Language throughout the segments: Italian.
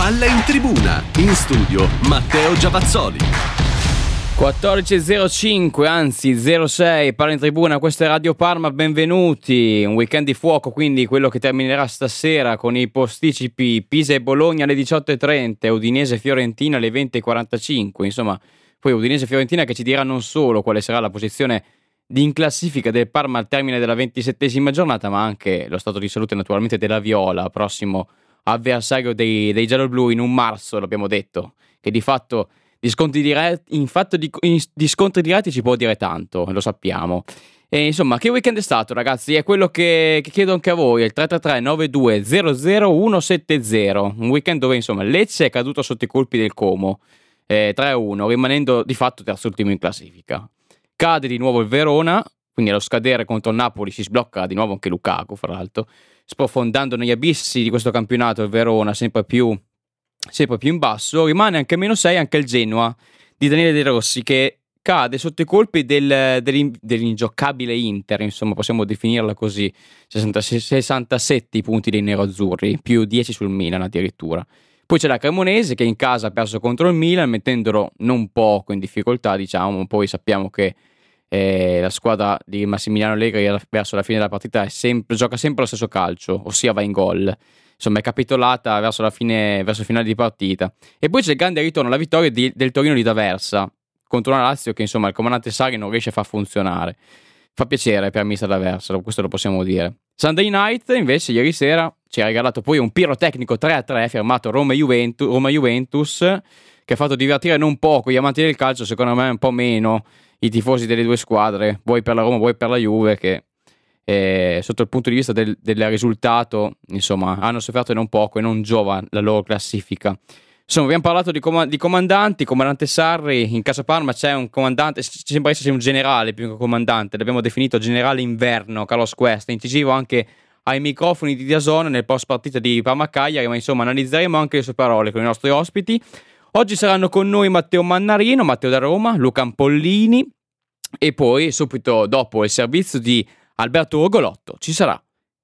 Palla in tribuna, in studio Matteo Giavazzoli. 14.05, anzi 06, Palla in tribuna, questo è Radio Parma, benvenuti. Un weekend di fuoco, quindi quello che terminerà stasera con i posticipi Pisa e Bologna alle 18.30, Udinese e Fiorentina alle 20.45. Insomma, poi Udinese e Fiorentina che ci dirà non solo quale sarà la posizione di in classifica del Parma al termine della 27esima giornata, ma anche lo stato di salute naturalmente della Viola, prossimo avversario dei gialloblu in un marzo, l'abbiamo detto, che di fatto di scontri diretti ci può dire tanto, lo sappiamo. E insomma, che weekend è stato, ragazzi? È quello che chiedo anche a voi, il 333-9200-170. Un weekend dove insomma Lecce è caduto sotto i colpi del Como 3-1, rimanendo di fatto terzultimo in classifica. Cade di nuovo il Verona, quindi allo scadere contro il Napoli si sblocca di nuovo anche Lukaku, fra l'altro, sprofondando negli abissi di questo campionato il Verona sempre più in basso. Rimane anche meno 6 anche il Genoa di Daniele De Rossi, che cade sotto i colpi dell'ingiocabile Inter, insomma possiamo definirla così, 67 punti dei nerazzurri, più 10 sul Milan addirittura. Poi c'è la Cremonese che in casa ha perso contro il Milan, mettendolo non poco in difficoltà, diciamo. Poi sappiamo che la squadra di Massimiliano Allegri verso la fine della partita gioca sempre lo stesso calcio, ossia va in gol. Insomma è capitolata verso il finale di partita. E poi c'è il grande ritorno alla vittoria del Torino di D'Aversa contro una Lazio che insomma il comandante Sarri non riesce a far funzionare. Fa piacere per mister D'Aversa, questo lo possiamo dire. Sunday Night invece ieri sera ci ha regalato poi un pirotecnico 3-3 firmato Roma-Juventus, che ha fatto divertire non poco gli amanti del calcio, secondo me un po' meno i tifosi delle due squadre, vuoi per la Roma vuoi per la Juve, che sotto il punto di vista del risultato insomma hanno sofferto non poco e non giova la loro classifica. Insomma, abbiamo parlato di comandanti, comandante Sarri. In casa Parma c'è un comandante, sembra esserci un generale più che un comandante, l'abbiamo definito generale inverno, Carlos Cuesta, incisivo anche ai microfoni di DAZN nel post partita di Parma Cagliari, ma insomma analizzeremo anche le sue parole con i nostri ospiti. Oggi saranno con noi Matteo Mannarino, Matteo da Roma, Luca Ampollini, e poi subito dopo il servizio di Alberto Orgolotto ci sarà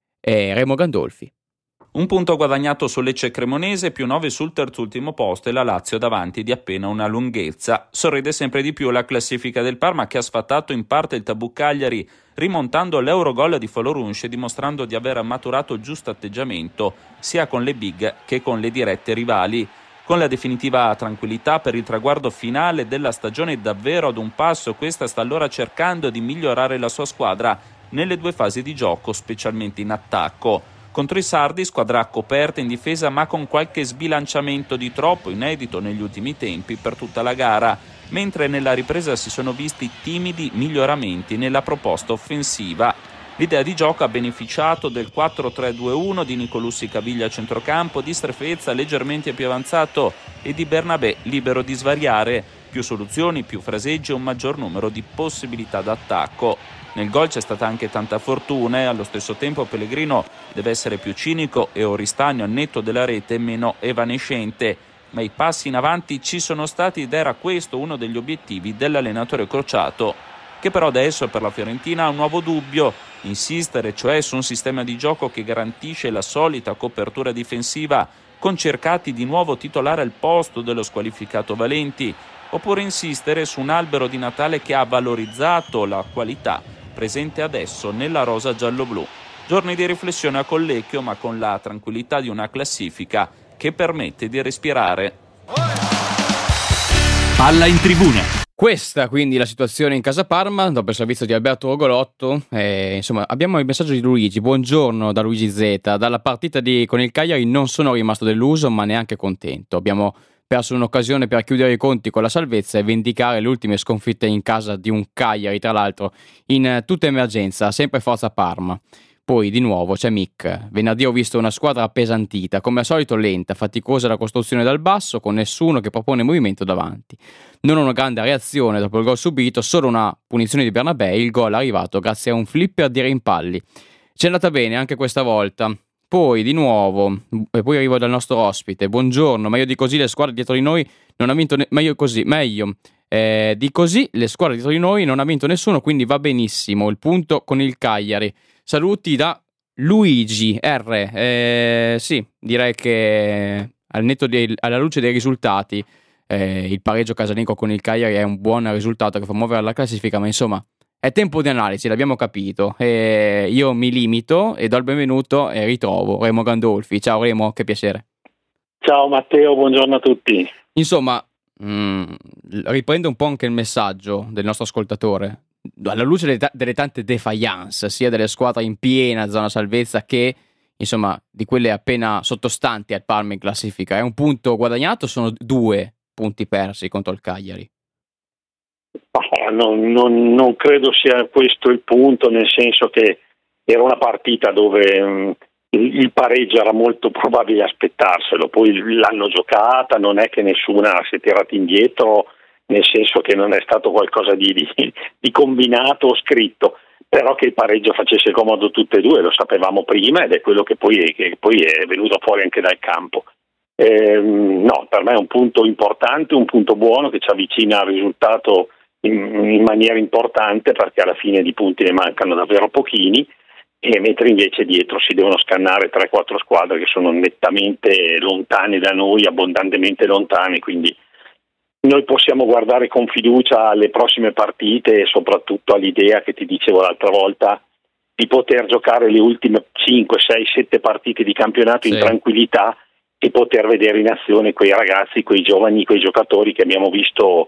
Remo Gandolfi. Un punto guadagnato su Lecce Cremonese, più 9 sul terzultimo posto e la Lazio davanti di appena una lunghezza. Sorride sempre di più la classifica del Parma, che ha sfatato in parte il tabù Cagliari rimontando l'Eurogol di Folorunce, dimostrando di aver maturato il giusto atteggiamento sia con le big che con le dirette rivali. Con la definitiva tranquillità per il traguardo finale della stagione davvero ad un passo, questa sta allora cercando di migliorare la sua squadra nelle due fasi di gioco, specialmente in attacco. Contro i sardi, squadra coperta in difesa ma con qualche sbilanciamento di troppo, inedito negli ultimi tempi per tutta la gara, mentre nella ripresa si sono visti timidi miglioramenti nella proposta offensiva. L'idea di gioco ha beneficiato del 4-3-2-1 di Nicolussi Caviglia a centrocampo, di Strefezza leggermente più avanzato e di Bernabé libero di svariare, più soluzioni, più fraseggi e un maggior numero di possibilità d'attacco. Nel gol c'è stata anche tanta fortuna e allo stesso tempo Pellegrino deve essere più cinico e Oristagno, al netto della rete, meno evanescente. Ma i passi in avanti ci sono stati ed era questo uno degli obiettivi dell'allenatore crociato, che però adesso per la Fiorentina ha un nuovo dubbio: insistere cioè su un sistema di gioco che garantisce la solita copertura difensiva con Cercati di nuovo titolare al posto dello squalificato Valenti, oppure insistere su un albero di Natale che ha valorizzato la qualità presente adesso nella rosa giallo-blu. Giorni di riflessione a Collecchio, ma con la tranquillità di una classifica che permette di respirare. Palla in tribuna. Questa quindi la situazione in casa Parma dopo il servizio di Alberto Orgolotto. Insomma abbiamo il messaggio di Luigi. Buongiorno da Luigi Z. Dalla partita con il Cagliari non sono rimasto deluso ma neanche contento. Abbiamo perso un'occasione per chiudere i conti con la salvezza e vendicare le ultime sconfitte in casa di un Cagliari, tra l'altro in tutta emergenza, sempre forza Parma. Poi di nuovo c'è Mick. Venerdì ho visto una squadra appesantita, come al solito lenta, faticosa la costruzione dal basso, con nessuno che propone movimento davanti. Non una grande reazione dopo il gol subito, solo una punizione di Bernabé, il gol arrivato grazie a un flipper di Rimpalli. C'è andata bene anche questa volta. Poi di nuovo, e poi arrivo dal nostro ospite. Buongiorno, meglio di così le squadre dietro di noi non ha vinto di così le squadre dietro di noi non ha vinto nessuno, quindi va benissimo il punto con il Cagliari. Saluti da Luigi R. Sì, direi che alla luce dei risultati, il pareggio casalingo con il Cagliari è un buon risultato che fa muovere la classifica, ma insomma è tempo di analisi, l'abbiamo capito. Io mi limito e do il benvenuto e ritrovo Remo Gandolfi. Ciao Remo, che piacere. Ciao Matteo, buongiorno a tutti. Insomma, riprendo un po' anche il messaggio del nostro ascoltatore. Alla luce delle tante defiance, sia delle squadre in piena zona salvezza che insomma di quelle appena sottostanti al Parma in classifica, è un punto guadagnato, sono 2 punti persi contro il Cagliari? Non credo sia questo il punto, nel senso che era una partita dove il pareggio era molto probabile aspettarselo, poi l'hanno giocata, non è che nessuna si è tirata indietro, nel senso che non è stato qualcosa di combinato o scritto, però che il pareggio facesse comodo tutte e due lo sapevamo prima, ed è quello che poi è venuto fuori anche dal campo. No, per me è un punto importante, un punto buono che ci avvicina al risultato in maniera importante, perché alla fine di punti ne mancano davvero pochini, e mentre invece dietro si devono scannare 3-4 squadre che sono nettamente lontane da noi, abbondantemente lontane, quindi noi possiamo guardare con fiducia alle prossime partite e soprattutto all'idea che ti dicevo l'altra volta di poter giocare le ultime 5, 6, 7 partite di campionato in tranquillità e poter vedere in azione quei ragazzi, quei giovani, quei giocatori che abbiamo visto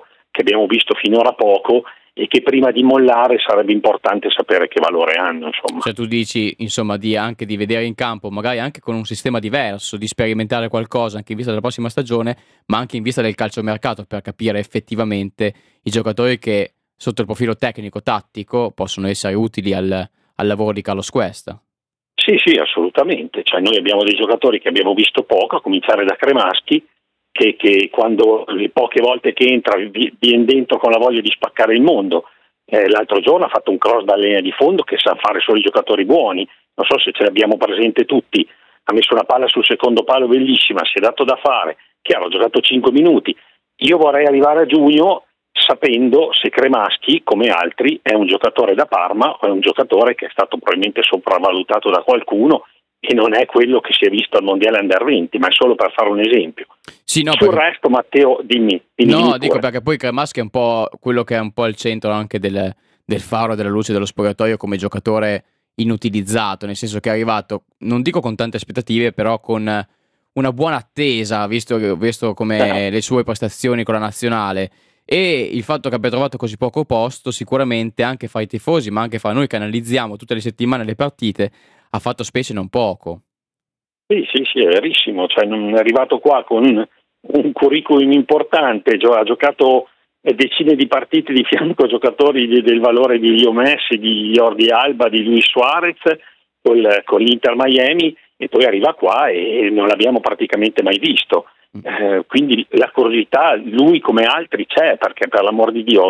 finora poco, e che prima di mollare sarebbe importante sapere che valore hanno, insomma. Cioè tu dici, insomma, anche di vedere in campo, magari anche con un sistema diverso, di sperimentare qualcosa anche in vista della prossima stagione, ma anche in vista del calciomercato, per capire effettivamente i giocatori che sotto il profilo tecnico-tattico possono essere utili al lavoro di Carlos Cuesta. Sì, assolutamente. Cioè, noi abbiamo dei giocatori che abbiamo visto poco, a cominciare da Cremaschi, che quando le poche volte che entra viene dentro con la voglia di spaccare il mondo. L'altro giorno ha fatto un cross da linea di fondo che sa fare solo i giocatori buoni, non so se ce l'abbiamo presente tutti, ha messo una palla sul secondo palo bellissima, si è dato da fare, chiaro, ha giocato 5 minuti. Io vorrei arrivare a giugno sapendo se Cremaschi, come altri, è un giocatore da Parma o è un giocatore che è stato probabilmente sopravvalutato da qualcuno e non è quello che si è visto al Mondiale Under 20, ma è solo per fare un esempio. Sì, no, sul resto, Matteo, dimmi no, dico pure. perché poi Cremaschi è un po' quello che è un po' al centro anche del faro della luce dello spogliatoio come giocatore inutilizzato, nel senso che è arrivato, non dico con tante aspettative, però con una buona attesa, visto come le sue prestazioni con la nazionale, e il fatto che abbia trovato così poco posto sicuramente anche fra i tifosi, ma anche fra noi che analizziamo tutte le settimane le partite, ha fatto specie non poco. Sì, è verissimo, cioè non è arrivato qua con un curriculum importante, ha giocato decine di partite di fianco a giocatori del valore di Leo Messi, di Jordi Alba, di Luis Suarez con l'Inter Miami, e poi arriva qua e non l'abbiamo praticamente mai visto. Quindi la curiosità, lui come altri, c'è, perché per l'amor di Dio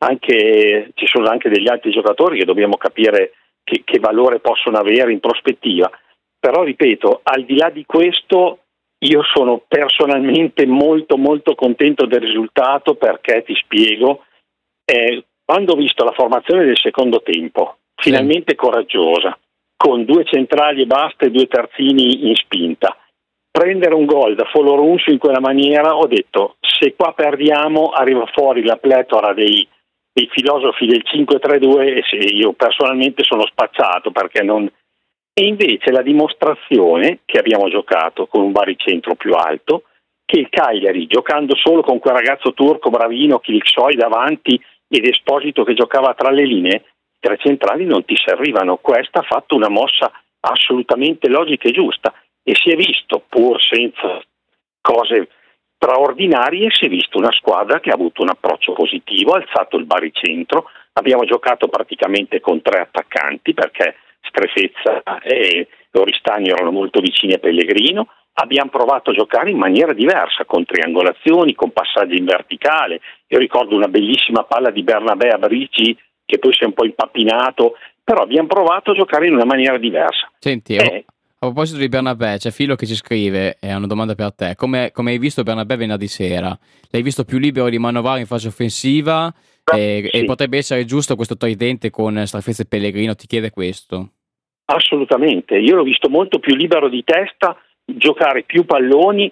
ci sono anche degli altri giocatori che dobbiamo capire che valore possono avere in prospettiva. Però ripeto, al di là di questo io sono personalmente molto molto contento del risultato, perché ti spiego, quando ho visto la formazione del secondo tempo, finalmente coraggiosa, con 2 centrali e basta e 2 terzini in spinta, prendere un gol da Folorunso in quella maniera, ho detto, se qua perdiamo arriva fuori la pletora dei filosofi del 5-3-2, e se io personalmente sono spacciato, perché non. E invece la dimostrazione che abbiamo giocato con un baricentro più alto, che il Cagliari, giocando solo con quel ragazzo turco bravino, Kiliksoy davanti ed Esposito che giocava tra le linee, 3 centrali non ti servivano. Questa ha fatto una mossa assolutamente logica e giusta, e si è visto, pur senza cose straordinarie, si è visto una squadra che ha avuto un approccio positivo, ha alzato il baricentro, abbiamo giocato praticamente con 3 attaccanti, perché Strefezza e Oristani erano molto vicini a Pellegrino, abbiamo provato a giocare in maniera diversa, con triangolazioni, con passaggi in verticale. Io ricordo una bellissima palla di Bernabé a Brici, che poi si è un po' impappinato, però abbiamo provato a giocare in una maniera diversa. Senti, a proposito di Bernabé, c'è Filo che ci scrive, e ha una domanda per te: come hai visto Bernabé venerdì sera? L'hai visto più libero di manovrare in fase offensiva? Sì. E potrebbe essere giusto questo tridente con Strefezza e Pellegrino? Ti chiede questo? Assolutamente, io l'ho visto molto più libero di testa, giocare più palloni,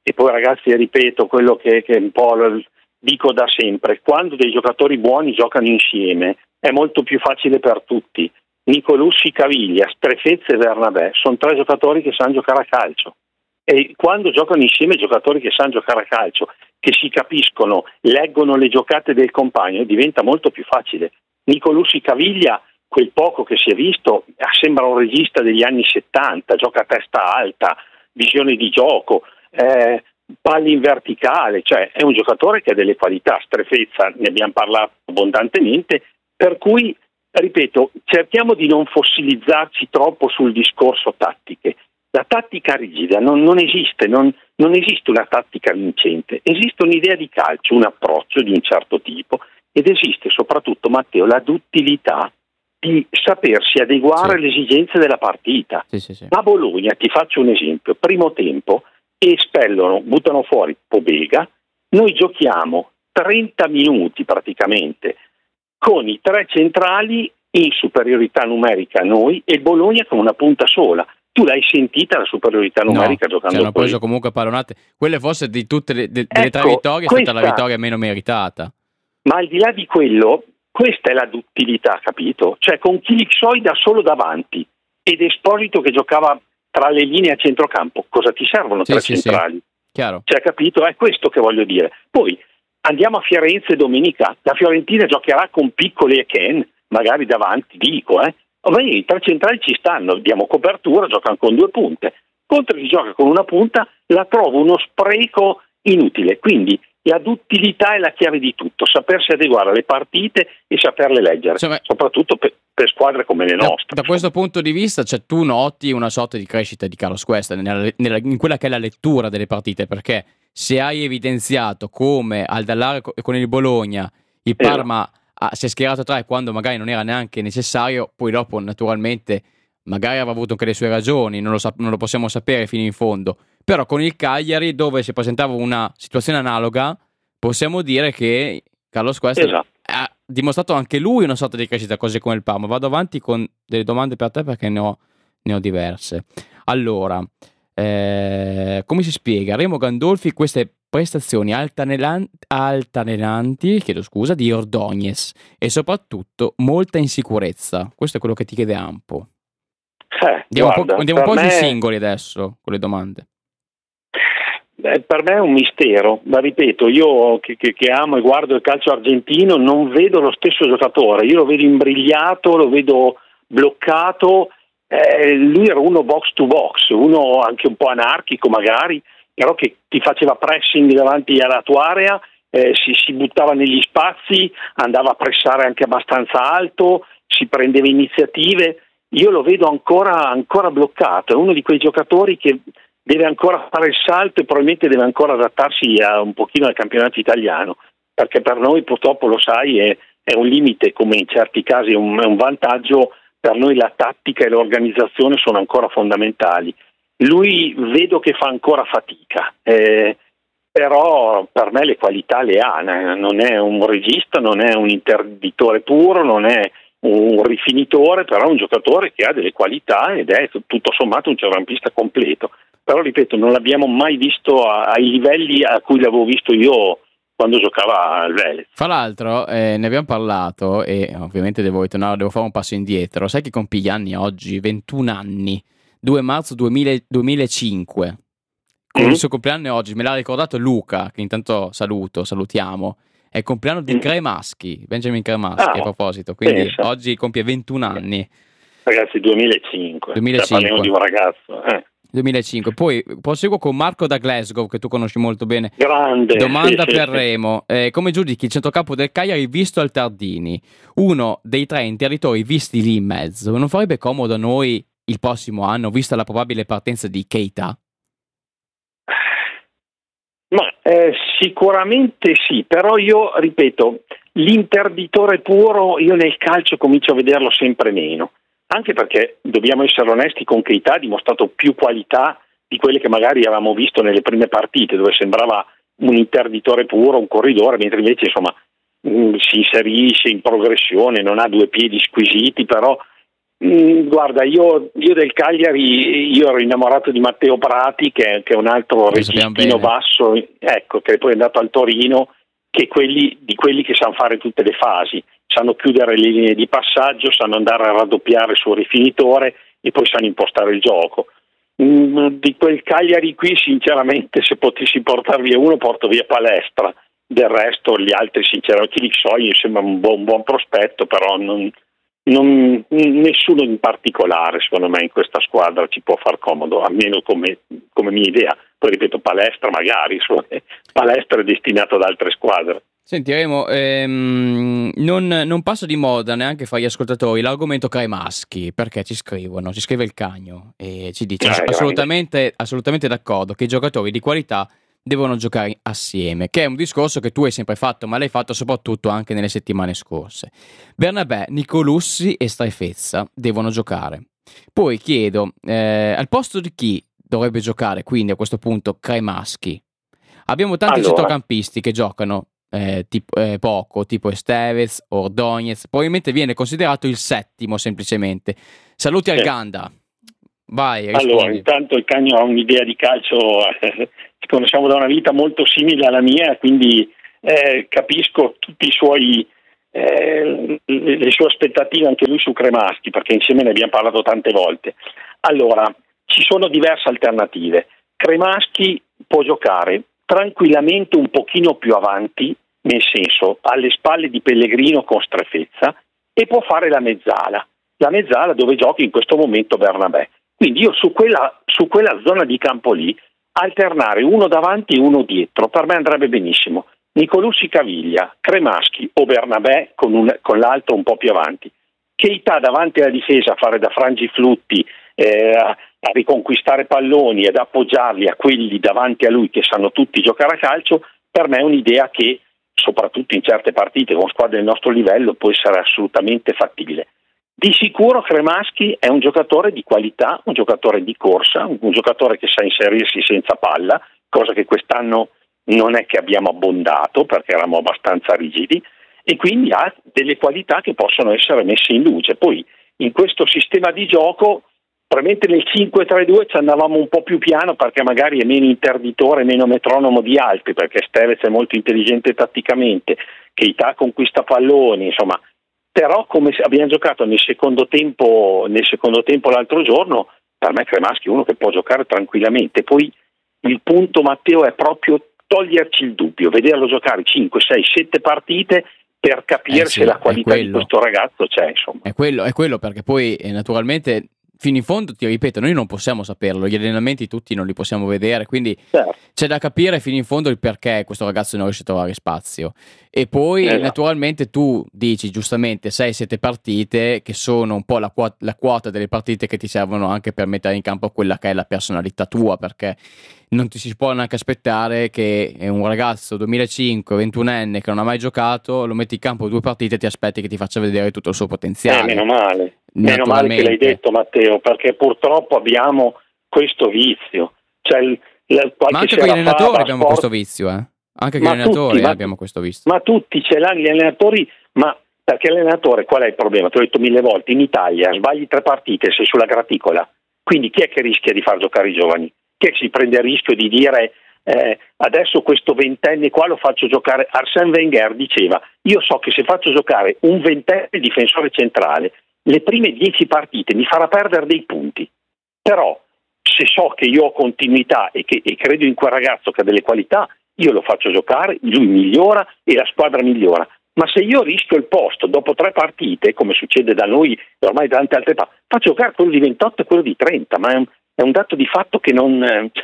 E poi ragazzi, ripeto quello che un po' dico da sempre: quando dei giocatori buoni giocano insieme è molto più facile per tutti. Nicolussi, Caviglia, Strefezza e Bernabé sono 3 giocatori che sanno giocare a calcio, e quando giocano insieme giocatori che sanno giocare a calcio, che si capiscono, leggono le giocate del compagno, diventa molto più facile. Nicolussi, Caviglia, quel poco che si è visto, sembra un regista degli anni 70, gioca a testa alta, visione di gioco, palli in verticale, cioè è un giocatore che ha delle qualità. Strefezza, ne abbiamo parlato abbondantemente, per cui, ripeto, cerchiamo di non fossilizzarci troppo sul discorso tattiche. La tattica rigida non esiste, non esiste una tattica vincente, esiste un'idea di calcio, un approccio di un certo tipo, ed esiste soprattutto, Matteo, la duttilità di sapersi adeguare alle esigenze della partita. Sì. A Bologna, ti faccio un esempio, primo tempo, buttano fuori Pobega, noi giochiamo 30 minuti praticamente con i 3 centrali in superiorità numerica noi e Bologna con una punta sola. Tu l'hai sentita la superiorità numerica giocando ci hanno così? preso comunque pallonate, quelle forse di tutte delle 3 Ecco, vittorie è stata la vittoria meno meritata. Ma al di là di quello, questa è la duttilità, capito? Cioè con Kilixoi da solo davanti ed Esposito che giocava tra le linee a centrocampo, cosa ti servono 3 centrali? Sì. Chiaro. Cioè, capito? È questo che voglio dire. Poi andiamo a Firenze domenica, la Fiorentina giocherà con Piccoli e Ken, magari davanti, dico, i 3 centrali ci stanno, diamo copertura, giocano con 2 punte. Contro chi gioca con una punta la trovo uno spreco inutile, quindi la duttilità è la chiave di tutto, sapersi adeguare alle partite e saperle leggere, soprattutto per squadre come le nostre. Da questo punto di vista, cioè, tu noti una sorta di crescita di Carlos Cuesta in quella che è la lettura delle partite, perché se hai evidenziato come al dall'area con il Bologna il Parma si è schierato atrás quando magari non era neanche necessario, poi dopo naturalmente magari aveva avuto anche le sue ragioni, non lo possiamo sapere fino in fondo, però con il Cagliari, dove si presentava una situazione analoga, possiamo dire che Carlos Cuesta ha dimostrato anche lui una sorta di crescita, così come il Parma. Vado avanti con delle domande per te perché ne ho diverse. Allora, come si spiega Remo Gandolfi queste prestazioni altalenanti, di Ordóñez, e soprattutto molta insicurezza? Questo è quello che ti chiede Ampo. Andiamo un po' sui singoli adesso con le domande. Per me è un mistero, ma ripeto, io che amo e guardo il calcio argentino non vedo lo stesso giocatore, io lo vedo imbrigliato, lo vedo bloccato, lui era uno box to box, uno anche un po' anarchico magari, però che ti faceva pressing davanti alla tua area, si buttava negli spazi, andava a pressare anche abbastanza alto, si prendeva iniziative. Io lo vedo ancora bloccato, è uno di quei giocatori che deve ancora fare il salto e probabilmente deve ancora adattarsi un pochino al campionato italiano, perché per noi purtroppo, lo sai, è un limite, come in certi casi è un vantaggio. Per noi la tattica e l'organizzazione sono ancora fondamentali. Lui vedo che fa ancora fatica, però per me le qualità le ha, non è un regista, non è un interditore puro, non è un rifinitore, però è un giocatore che ha delle qualità ed è tutto sommato un centrocampista completo. Però ripeto, non l'abbiamo mai visto ai livelli a cui l'avevo visto io quando giocava al Vélez. Fra l'altro ne abbiamo parlato e ovviamente devo fare un passo indietro. Sai che compì gli anni oggi? 21 anni, 2 marzo 2005. Con il suo compleanno oggi, me l'ha ricordato Luca, che intanto salutiamo. È il compleanno di Cremaschi, Benjamin Cremaschi, a proposito, quindi oggi compie 21 anni. Ragazzi, 2005. Parliamo di un ragazzo. 2005. Poi proseguo con Marco da Glasgow, che tu conosci molto bene. Grande. Domanda per Remo. Come giudichi il centrocampo del Cagliari visto al Tardini? Uno dei 3 interdittori visti lì in mezzo. Non farebbe comodo a noi il prossimo anno, vista la probabile partenza di Keita? Ma sicuramente sì, però io ripeto, l'interditore puro io nel calcio comincio a vederlo sempre meno, anche perché dobbiamo essere onesti, con Keita ha dimostrato più qualità di quelle che magari avevamo visto nelle prime partite, dove sembrava un interditore puro, un corridore, mentre invece insomma si inserisce in progressione, non ha 2 piedi squisiti, però Guarda, io del Cagliari, io ero innamorato di Matteo Prati, che è un altro registino basso, ecco, che poi è andato al Torino, che di quelli che sanno fare tutte le fasi, sanno chiudere le linee di passaggio, sanno andare a raddoppiare sul rifinitore e poi sanno impostare il gioco. Di quel Cagliari qui, sinceramente, se potessi portar via uno, porto via Palestra. Del resto, gli altri, sinceramente, li so, mi sembra un buon prospetto, però nessuno in particolare, secondo me, in questa squadra ci può far comodo, almeno come mia idea. Poi ripeto, Palestra magari, Palestra è destinato ad altre squadre. Senti Remo, non passa di moda neanche fra gli ascoltatori l'argomento Cremaschi, perché ci scrive il Cagno e ci dice assolutamente d'accordo che i giocatori di qualità devono giocare assieme, che è un discorso che tu hai sempre fatto, ma l'hai fatto soprattutto anche nelle settimane scorse. Bernabé, Nicolussi e Strefezza devono giocare. Poi chiedo, al posto di chi dovrebbe giocare quindi a questo punto Cremaschi? Abbiamo tanti centrocampisti che giocano poco, tipo Estevez, Ordóñez, probabilmente viene considerato il settimo semplicemente. Saluti al Ganda. Vai, rispondi. Allora, intanto il Cagno ha un'idea di calcio, ci conosciamo da una vita molto simile alla mia, quindi capisco tutti i suoi le sue aspettative anche lui su Cremaschi, perché insieme ne abbiamo parlato tante volte. Allora, ci sono diverse alternative. Cremaschi può giocare tranquillamente un pochino più avanti, nel senso alle spalle di Pellegrino con Strefezza, e può fare la mezzala dove giochi in questo momento Bernabé. Quindi io su quella zona di campo lì alternare uno davanti e uno dietro per me andrebbe benissimo. Nicolussi Caviglia, Cremaschi o Bernabé con l'altro un po' più avanti. Keita davanti alla difesa a fare da frangiflutti, a riconquistare palloni ed appoggiarli a quelli davanti a lui che sanno tutti giocare a calcio, per me è un'idea che soprattutto in certe partite con squadre del nostro livello può essere assolutamente fattibile. Di sicuro Cremaschi è un giocatore di qualità, un giocatore di corsa, un giocatore che sa inserirsi senza palla, cosa che quest'anno non è che abbiamo abbondato perché eravamo abbastanza rigidi, e quindi ha delle qualità che possono essere messe in luce. Poi in questo sistema di gioco probabilmente nel 5-3-2 ci andavamo un po' più piano perché magari è meno interditore, meno metronomo di altri, perché Stevez è molto intelligente tatticamente, Keita conquista palloni, insomma. Però come abbiamo giocato nel secondo tempo l'altro giorno, per me Cremaschi è uno che può giocare tranquillamente. Poi il punto, Matteo, è proprio toglierci il dubbio, vederlo giocare 5, 6, 7 partite per capire se la qualità di questo ragazzo c'è, insomma. È quello perché poi naturalmente fino in fondo, ti ripeto, noi non possiamo saperlo, gli allenamenti tutti non li possiamo vedere, quindi c'è da capire fino in fondo il perché questo ragazzo non riesce a trovare spazio. E poi naturalmente tu dici giustamente 6-7 partite che sono un po' la quota delle partite che ti servono anche per mettere in campo quella che è la personalità tua, perché non ti si può neanche aspettare che un ragazzo 2005, 21enne che non ha mai giocato, lo metti in campo 2 partite e ti aspetti che ti faccia vedere tutto il suo potenziale. Meno male che l'hai detto, Matteo, perché purtroppo abbiamo questo vizio. Ma anche con gli allenatori abbiamo questo vizio, Anche con gli allenatori abbiamo questo vizio. Ma tutti ce l'hanno gli allenatori, ma perché l'allenatore qual è il problema? Te l'ho detto 1000 volte, in Italia sbagli 3 partite, sei sulla graticola. Quindi chi è che rischia di far giocare i giovani? Chi è che si prende il rischio di dire adesso questo ventenne qua lo faccio giocare? Arsène Wenger diceva: io so che se faccio giocare un ventenne difensore centrale le prime 10 partite mi farà perdere dei punti, però se so che io ho continuità e credo in quel ragazzo che ha delle qualità, io lo faccio giocare, lui migliora e la squadra migliora. Ma se io rischio il posto dopo 3 partite, come succede da noi ormai tante altre parti, faccio giocare quello di 28 e quello di 30, ma è un dato di fatto che non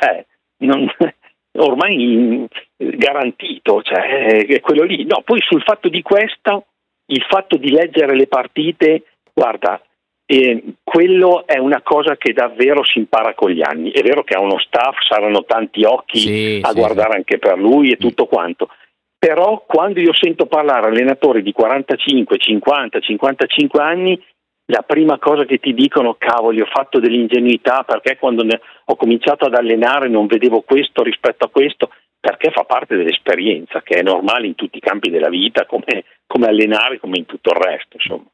ormai garantito, è quello lì. No, poi sul fatto di questo, il fatto di leggere le partite, guarda, quello è una cosa che davvero si impara con gli anni. È vero che ha uno staff, saranno tanti occhi a guardare anche per lui e tutto quanto, però quando io sento parlare allenatori di 45, 50, 55 anni, la prima cosa che ti dicono: cavoli, ho fatto dell'ingenuità perché quando ho cominciato ad allenare non vedevo questo rispetto a questo, perché fa parte dell'esperienza che è normale in tutti i campi della vita, come allenare, come in tutto il resto, insomma.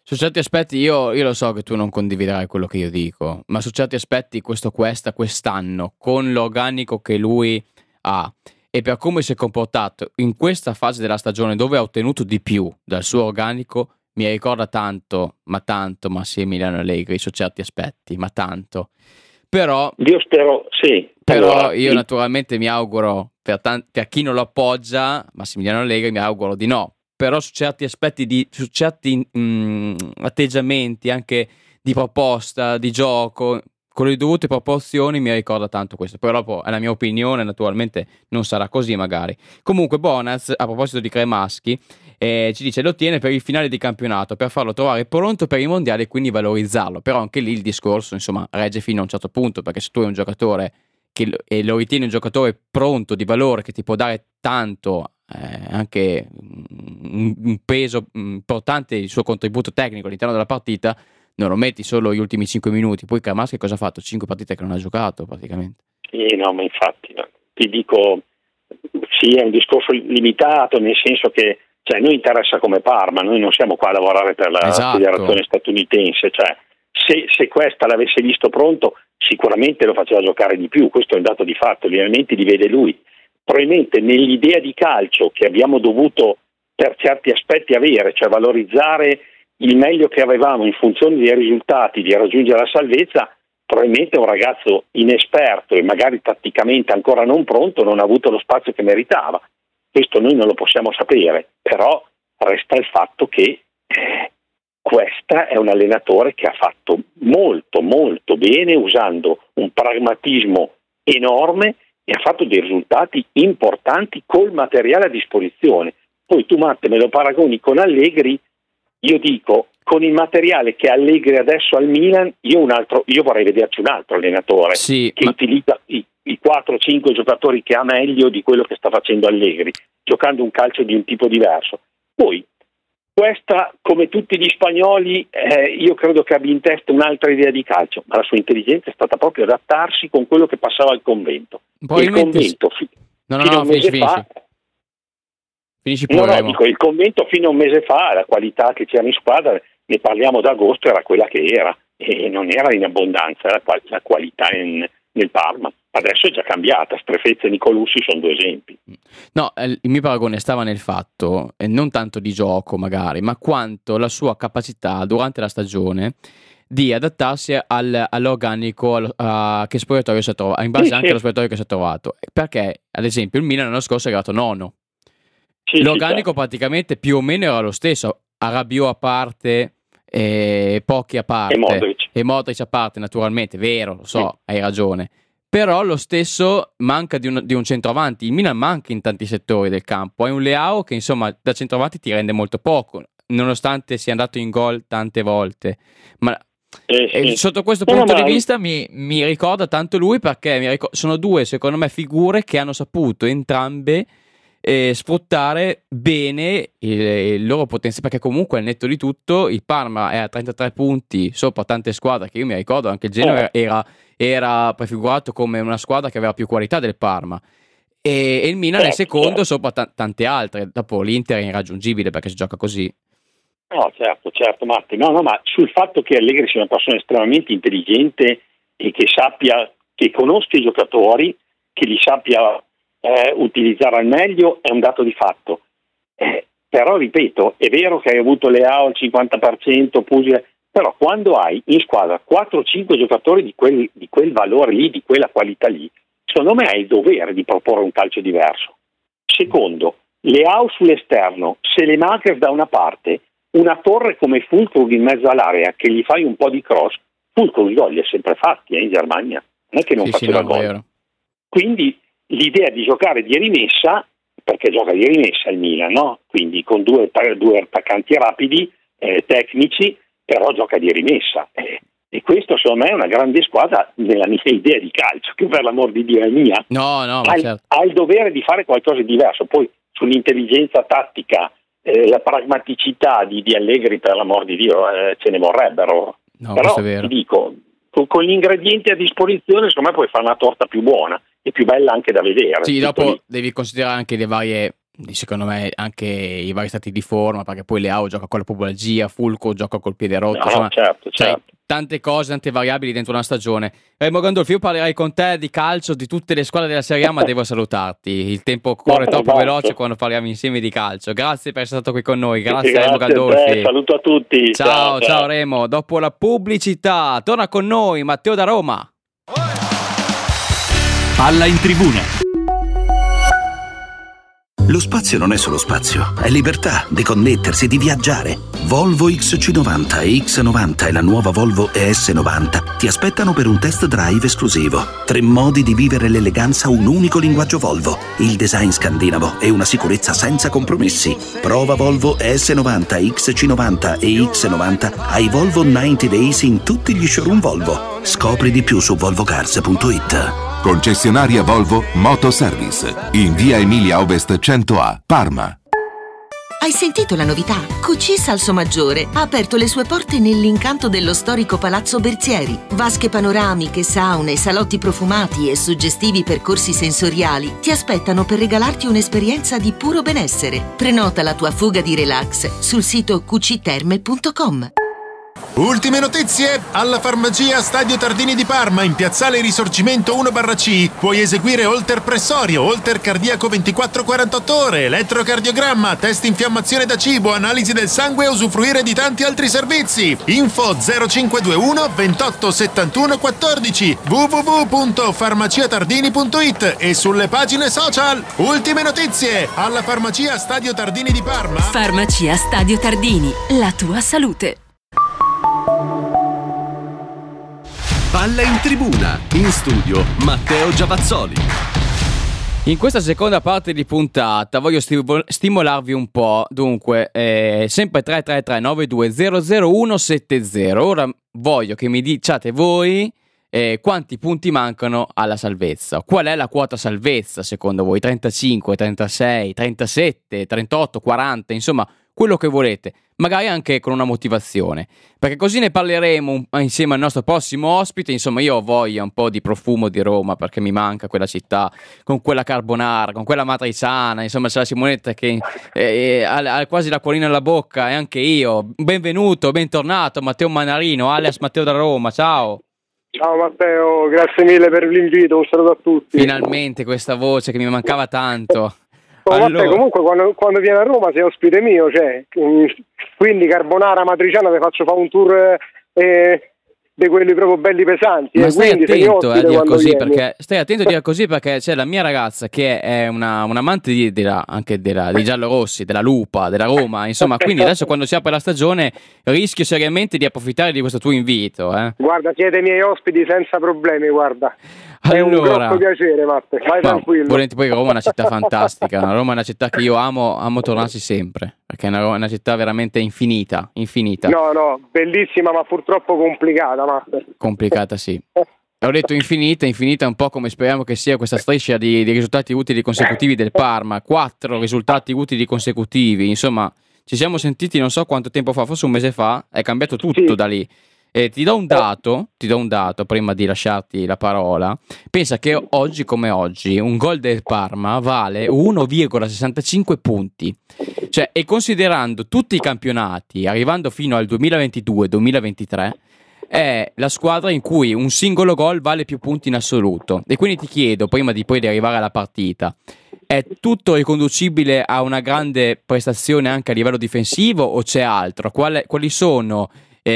Su certi aspetti io lo so che tu non condividerai quello che io dico, ma su certi aspetti quest'anno, con l'organico che lui ha e per come si è comportato in questa fase della stagione dove ha ottenuto di più dal suo organico, mi ricorda tanto Massimiliano Allegri su certi aspetti, ma tanto. Però io spero, sì. Però allora, io naturalmente mi auguro, per chi non lo appoggia, Massimiliano Allegri, mi auguro di no. Però su certi aspetti, su certi atteggiamenti anche di proposta, di gioco, con le dovute proporzioni, mi ricorda tanto questo. Poi dopo è la mia opinione, naturalmente non sarà così magari. Comunque Bonaz, a proposito di Cremaschi, ci dice lo tiene per il finale di campionato, per farlo trovare pronto per i mondiali e quindi valorizzarlo. Però anche lì il discorso, insomma, regge fino a un certo punto, perché se tu hai un giocatore e lo ritieni un giocatore pronto, di valore, che ti può dare tanto, anche un peso importante, il suo contributo tecnico all'interno della partita, non lo metti solo gli ultimi 5 minuti. Poi Cremaschi cosa ha fatto? 5 partite che non ha giocato praticamente. No, ma infatti ti dico, sì, è un discorso limitato, nel senso che a noi interessa come Parma, noi non siamo qua a lavorare per la federazione statunitense, cioè se questa l'avesse visto pronto sicuramente lo faceva giocare di più, questo è un dato di fatto, gli elementi li vede lui. Probabilmente nell'idea di calcio che abbiamo dovuto per certi aspetti avere, cioè valorizzare il meglio che avevamo in funzione dei risultati, di raggiungere la salvezza, probabilmente un ragazzo inesperto e magari tatticamente ancora non pronto non ha avuto lo spazio che meritava. Questo noi non lo possiamo sapere, però resta il fatto che questa è un allenatore che ha fatto molto molto bene usando un pragmatismo enorme e ha fatto dei risultati importanti col materiale a disposizione. Poi tu, Matte, me lo paragoni con Allegri, io dico, con il materiale che Allegri adesso al Milan, io vorrei vederci un altro allenatore che utilizza i 4-5 giocatori che ha meglio di quello che sta facendo Allegri, giocando un calcio di un tipo diverso. Poi questa, come tutti gli spagnoli, io credo che abbia in testa un'altra idea di calcio, ma la sua intelligenza è stata proprio adattarsi con quello che passava al convento. Il convento fino a un mese fa. Finisci pure. Dico, il convento fino a un mese fa, la qualità che c'era in squadra, ne parliamo da agosto, era quella che era, e non era in abbondanza, la qualità nel Parma. Adesso è già cambiata, Strefezza e Nicolussi sono 2 esempi. No, il mio paragone stava nel fatto, non tanto di gioco magari, ma quanto la sua capacità durante la stagione di adattarsi all'organico che spogliatoio si è trovato, in base anche allo spogliatoio che si è trovato. Perché, ad esempio, il Milan l'anno scorso è arrivato nono. L'organico praticamente più o meno era lo stesso, Rabiot a parte, Pochi a parte e Modric a parte, naturalmente, vero, lo so, hai ragione. Però lo stesso manca di un centroavanti. Il Milan manca in tanti settori del campo. Hai un Leao che insomma da centroavanti ti rende molto poco, nonostante sia andato in gol tante volte. Ma sotto questo punto di vista mi ricorda tanto lui, perché sono 2, secondo me, figure che hanno saputo entrambe sfruttare bene il loro potenziale, perché comunque al netto di tutto il Parma è a 33 punti sopra tante squadre, che io mi ricordo anche il Genoa era prefigurato come una squadra che aveva più qualità del Parma, e il Milan è secondo sopra tante altre. Dopo l'Inter è irraggiungibile perché si gioca così. No, certo Matti, no, ma sul fatto che Allegri sia una persona estremamente intelligente e che conosca i giocatori, che li sappia utilizzare al meglio, è un dato di fatto. Però ripeto, è vero che hai avuto Leao al 50%, Pugile, però quando hai in squadra 4-5 giocatori di quel valore lì, di quella qualità lì, secondo me hai il dovere di proporre un calcio diverso. Secondo, Leao sull'esterno, Selemakers da una parte, una torre come Füllkrug in mezzo all'area che gli fai un po' di cross, Füllkrug gol li ha sempre fatti in Germania, non è che non faceva gol. Quindi l'idea di giocare di rimessa, perché gioca di rimessa il Milan, no? Quindi con due attaccanti rapidi, tecnici, però gioca di rimessa. E questo secondo me è una grande squadra nella mia idea di calcio, che per l'amor di Dio è mia. No, certo. Ha il dovere di fare qualcosa di diverso. Poi sull'intelligenza tattica, la pragmaticità di Allegri, per l'amor di Dio, ce ne vorrebbero. No, però è vero. ti dico, con gli ingredienti a disposizione, secondo me puoi fare una torta più buona e più bella anche da vedere. Sì, dopo devi considerare anche le varie secondo me anche i vari stati di forma, perché poi Leao gioca con la pubalgia, Fulco gioca col piede rotto, insomma, certo. tante cose, tante variabili dentro una stagione. Remo Gandolfi, io parlerei con te di calcio, di tutte le squadre della Serie A, ma devo salutarti, il tempo corre troppo veloce quando parliamo insieme di calcio. Grazie per essere stato qui con noi, grazie Remo Gandolfi. Saluto a tutti. Ciao Remo, dopo la pubblicità torna con noi Matteo da Roma. Palla in tribuna. Lo spazio non è solo spazio, è libertà di connettersi, di viaggiare. Volvo XC90 e X90 e la nuova Volvo ES90 ti aspettano per un test drive esclusivo. 3 modi di vivere l'eleganza, un unico linguaggio Volvo, il design scandinavo e una sicurezza senza compromessi. Prova Volvo ES90, XC90 e X90 ai Volvo 90 Days in tutti gli showroom Volvo. Scopri di più su volvocars.it. Concessionaria Volvo Motoservice in via Emilia Ovest 100A, Parma. Hai sentito la novità? QC Salsomaggiore ha aperto le sue porte nell'incanto dello storico Palazzo Berzieri. Vasche panoramiche, saune, salotti profumati e suggestivi percorsi sensoriali ti aspettano per regalarti un'esperienza di puro benessere. Prenota la tua fuga di relax sul sito qcterme.com. Ultime notizie! Alla farmacia Stadio Tardini di Parma, in piazzale Risorgimento 1/C, puoi eseguire Holter pressorio, Holter cardiaco 24-48 ore, elettrocardiogramma, test infiammazione da cibo, analisi del sangue e usufruire di tanti altri servizi. Info 0521 28 71 14 www.farmaciatardini.it e sulle pagine social. Ultime notizie! Alla farmacia Stadio Tardini di Parma. Farmacia Stadio Tardini, la tua salute. Palla in tribuna, in studio Matteo Giavazzoli. In questa seconda parte di puntata voglio stimolarvi un po', dunque sempre 333 92 00170. Ora voglio che mi diciate voi quanti punti mancano alla salvezza. Qual è la quota salvezza secondo voi? 35, 36, 37, 38, 40, insomma quello che volete, magari anche con una motivazione, perché così ne parleremo insieme al nostro prossimo ospite. Insomma, io ho voglia un po' di profumo di Roma, perché mi manca quella città, con quella carbonara, con quella matriciana, insomma c'è la Simonetta che ha quasi l'acquolina alla bocca, e anche io. Benvenuto, bentornato Matteo Manarino, alias Matteo da Roma, ciao. Ciao Matteo, grazie mille per l'invito, un saluto a tutti. Finalmente questa voce che mi mancava tanto. Allora. Matteo, comunque quando vieni a Roma sei ospite mio, quindi carbonara matriciana ti faccio fare un tour di quelli proprio belli pesanti. Ma stai attento a dire così, vieni. perché stai attento a dire così, perché c'è la mia ragazza che è un amante anche dei giallorossi, della Lupa, della Roma, insomma, quindi adesso quando si apre la stagione rischio seriamente di approfittare di questo tuo invito. Guarda, siete miei ospiti senza problemi, guarda. È un grosso piacere, Matte. Vai tranquillo. Poi Roma è una città fantastica. Roma è una città che io amo tornarsi sempre, perché è una città veramente infinita. No, bellissima, ma purtroppo complicata, Matte. Complicata, sì. Ho detto infinita, un po' come speriamo che sia questa striscia di risultati utili consecutivi del Parma. 4 risultati utili consecutivi. Insomma, ci siamo sentiti non so quanto tempo fa, forse un mese fa. È cambiato tutto da lì. Ti do un dato prima di lasciarti la parola. Pensa che oggi come oggi un gol del Parma vale 1,65 punti. Cioè, e considerando tutti i campionati, arrivando fino al 2022-2023, è la squadra in cui un singolo gol vale più punti in assoluto. E quindi ti chiedo, prima di arrivare alla partita, è tutto riconducibile a una grande prestazione anche a livello difensivo o c'è altro? Quali sono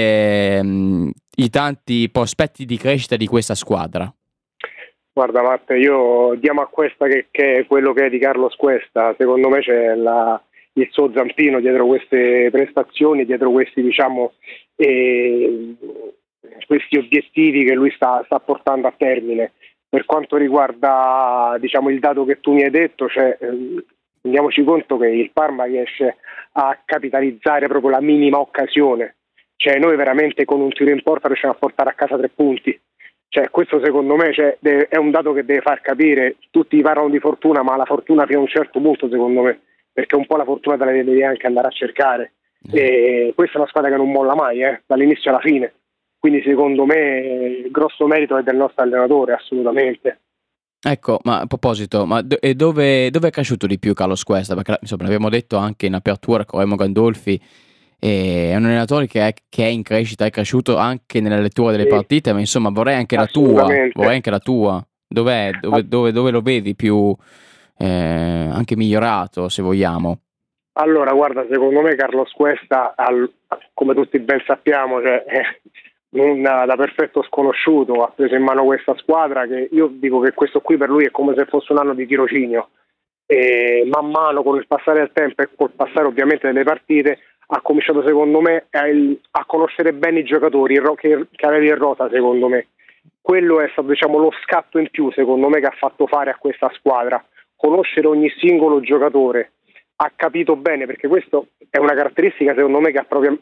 i tanti prospetti di crescita di questa squadra? Guarda Matte, io diamo a questa che è quello che è di Carlos Cuesta. Secondo me c'è il suo zampino dietro queste prestazioni, dietro questi questi obiettivi che lui sta portando a termine. Per quanto riguarda il dato che tu mi hai detto, rendiamoci conto che il Parma riesce a capitalizzare proprio la minima occasione. Noi veramente con un tiro in porta riusciamo a portare a casa 3 punti. Questo secondo me è un dato che deve far capire. Tutti parlano di fortuna, ma la fortuna fino a un certo punto, secondo me, perché un po' la fortuna te la devi anche andare a cercare. E questa è una squadra che non molla mai, dall'inizio alla fine. Quindi secondo me il grosso merito è del nostro allenatore, assolutamente. Ecco, ma a proposito, e dove è cresciuto di più Carlos Cuesta? Perché insomma, l'abbiamo detto anche in apertura con Remo Gandolfi, è un allenatore che è in crescita, è cresciuto anche nella lettura delle partite, ma insomma vorrei anche la tua. Dove lo vedi più anche migliorato, se vogliamo? Allora, guarda, secondo me Carlos Cuesta, come tutti ben sappiamo, cioè, da perfetto sconosciuto ha preso in mano questa squadra, che io dico che questo qui per lui è come se fosse un anno di tirocinio, e man mano con il passare del tempo e col passare ovviamente delle partite ha cominciato, secondo me, a conoscere bene i giocatori che aveva in rosa. Secondo me quello è stato, diciamo, lo scatto in più, secondo me, che ha fatto fare a questa squadra, conoscere ogni singolo giocatore. Ha capito bene, perché questo è una caratteristica, secondo me, che ha proprio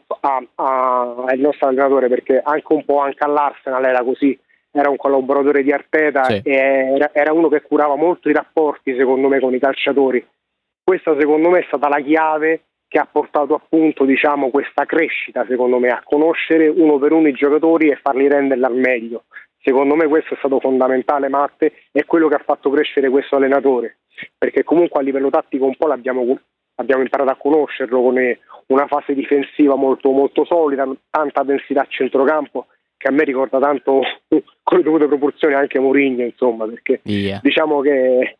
il nostro allenatore, perché anche un po' anche all'Arsenal era così, era un collaboratore di Arteta, sì. E era uno che curava molto i rapporti, secondo me, con i calciatori. Questa, secondo me, è stata la chiave che ha portato appunto, diciamo, questa crescita, secondo me, a conoscere uno per uno i giocatori e farli rendere al meglio. Secondo me questo è stato fondamentale, Matte, è quello che ha fatto crescere questo allenatore, perché comunque a livello tattico un po' l'abbiamo imparato a conoscerlo, con una fase difensiva molto molto solida, tanta densità a centrocampo, che a me ricorda tanto con le dovute proporzioni anche Mourinho, insomma, perché diciamo che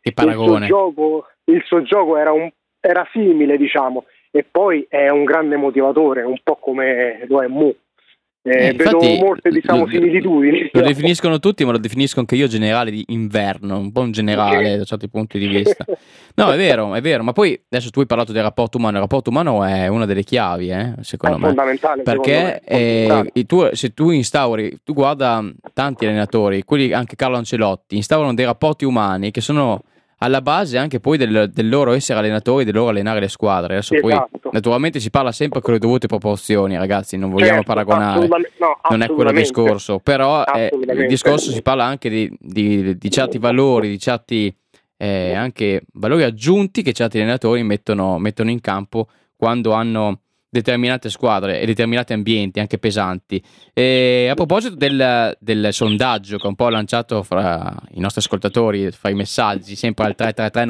il suo gioco era simile, diciamo, e poi è un grande motivatore, un po' come lo è Mu. Vedo molte, diciamo, similitudini. Lo definiscono tutti, ma lo definisco anche io generale di inverno, un po' un generale da certi punti di vista. No, è vero, ma poi adesso tu hai parlato del rapporto umano. Il rapporto umano è una delle chiavi, secondo me. Fondamentale, perché se tu instauri, tu guarda tanti allenatori, quelli anche Carlo Ancelotti, instaurano dei rapporti umani che sono alla base anche poi del loro essere allenatori, del loro allenare le squadre. Adesso poi naturalmente si parla sempre con le dovute proporzioni, ragazzi, non vogliamo paragonare, non è quello il discorso, però il discorso si parla anche di certi valori, di certi anche valori aggiunti che certi allenatori mettono in campo quando hanno determinate squadre e determinati ambienti anche pesanti. A proposito del sondaggio che un po' lanciato fra i nostri ascoltatori, fra i messaggi sempre al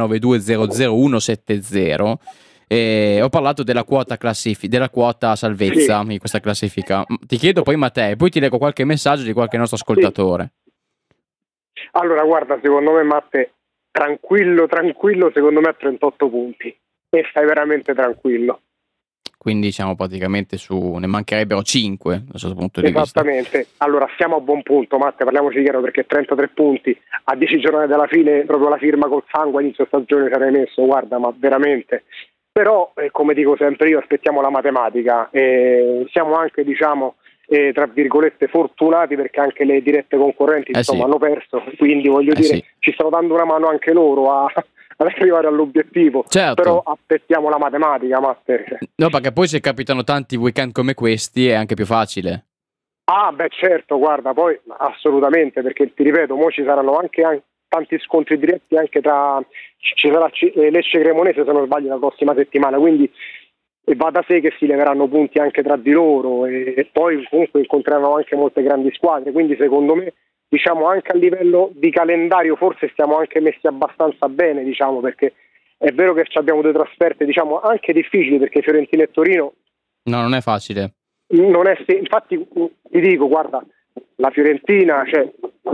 333-9200-170, ho parlato della quota della quota salvezza in questa classifica. Ti chiedo prima a te, poi ti leggo qualche messaggio di qualche nostro ascoltatore. Allora, guarda, secondo me, Matte, tranquillo, secondo me a 38 punti, e stai veramente tranquillo. Quindi siamo praticamente ne mancherebbero 5 dal questo punto di vista. Esattamente, allora siamo a buon punto, Matte, parliamoci chiaro, perché 33 punti a 10 giornate dalla fine, proprio la firma col sangue a inizio stagione sarei messo, guarda, ma veramente. Però, come dico sempre io, aspettiamo la matematica, siamo anche, diciamo, tra virgolette fortunati, perché anche le dirette concorrenti hanno perso, quindi voglio dire, ci stanno dando una mano anche loro ad arrivare all'obiettivo. Certo. Però aspettiamo la matematica, Matte. No, perché poi se capitano tanti weekend come questi è anche più facile. Ah, beh, certo, guarda, poi assolutamente, perché ti ripeto, mo ci saranno anche tanti scontri diretti, anche ci sarà Lecce Cremonese, se non sbaglio, la prossima settimana, quindi va da sé che si leveranno punti anche tra di loro, e poi comunque incontreranno anche molte grandi squadre, quindi secondo me, diciamo, anche a livello di calendario forse stiamo anche messi abbastanza bene, diciamo, perché è vero che abbiamo due trasferte, diciamo, anche difficili, perché Fiorentina e Torino non è facile. Infatti ti dico, guarda, la Fiorentina, cioè,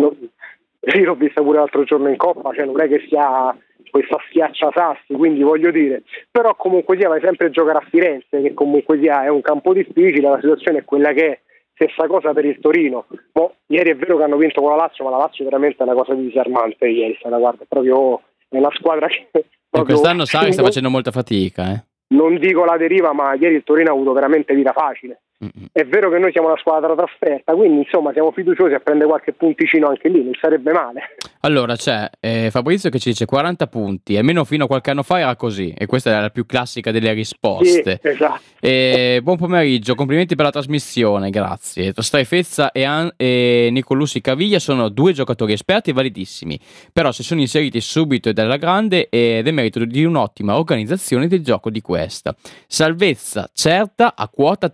io l'ho vista pure l'altro giorno in Coppa, cioè non è che sia questa schiacciasassi, quindi voglio dire, però comunque sia vai sempre a giocare a Firenze, che comunque sia è un campo difficile, la situazione è quella che è. Stessa cosa per il Torino. Ieri è vero che hanno vinto con la Lazio, ma la Lazio veramente è una cosa disarmante ieri, è stata, guarda, proprio è una squadra che quest'anno Sarri sta facendo molta fatica, Non dico la deriva, ma ieri il Torino ha avuto veramente vita facile. È vero che noi siamo la squadra trasferta, quindi insomma siamo fiduciosi a prendere qualche punticino anche lì, non sarebbe male. Allora c'è Fabrizio che ci dice 40 punti, almeno fino a qualche anno fa era così, e questa è la più classica delle risposte. Sì, esatto. Buon pomeriggio, complimenti per la trasmissione, grazie. Strefezza e Nicolussi Caviglia sono due giocatori esperti e validissimi, però si sono inseriti subito e dalla grande, ed è merito di un'ottima organizzazione del gioco di questa. Salvezza certa a quota 39.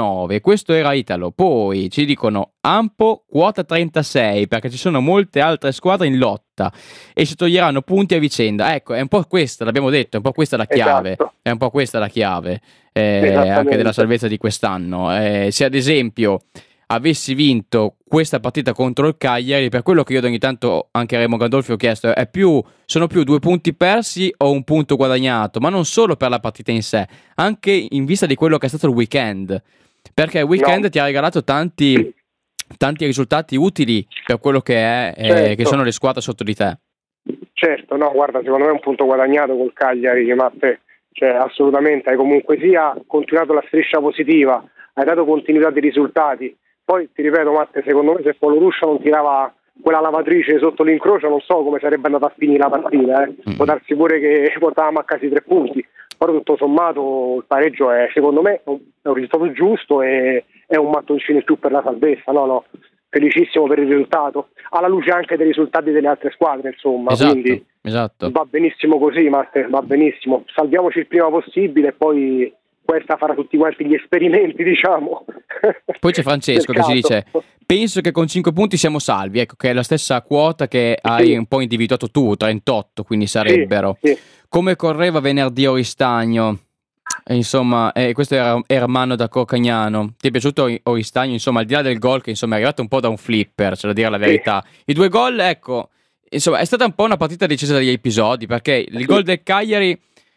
29, questo era Italo. Poi ci dicono Ampo quota 36 perché ci sono molte altre squadre in lotta e si toglieranno punti a vicenda. Ecco, è un po' questa, l'abbiamo detto, è un po' questa la chiave, Esatto. è un po' questa la chiave anche della salvezza di quest'anno. Se ad esempio avessi vinto questa partita contro il Cagliari, per quello che io ogni tanto anche a Remo Gandolfi ho chiesto, sono più 2 punti persi o un punto guadagnato, ma non solo per la partita in sé, anche in vista di quello che è stato il weekend, perché il weekend ti ha regalato tanti risultati utili per quello che è Certo. che sono le squadre sotto di te. Certo, no, guarda, secondo me è un punto guadagnato col Cagliari, Matte, cioè assolutamente, hai comunque sia continuato la striscia positiva, hai dato continuità di risultati. Poi ti ripeto, Matte, secondo me se Foloruscia non tirava quella lavatrice sotto l'incrocio non so come sarebbe andata a finire la partita, può darsi pure che portavamo a casa i 3 punti, però tutto sommato il pareggio è, secondo me, è un risultato giusto e è un mattoncino in più per la salvezza. No, felicissimo per il risultato, alla luce anche dei risultati delle altre squadre, insomma. Quindi va benissimo così, Matte, va benissimo, salviamoci il prima possibile e poi questa farà tutti quanti gli esperimenti, diciamo. Poi c'è Francesco che ci dice: penso che con 5 punti siamo salvi, ecco, che è la stessa quota che hai un po' individuato tu, 38, quindi sarebbero. Sì. Come correva venerdì Oristagno? Insomma, questo era Ermanno da Corcagnano. Ti è piaciuto Oristagno? Insomma, al di là del gol, che insomma è arrivato un po' da un flipper, c'è da dire la verità. I 2 gol, ecco, insomma, è stata un po' una partita decisa dagli episodi, perché il gol del Cagliari,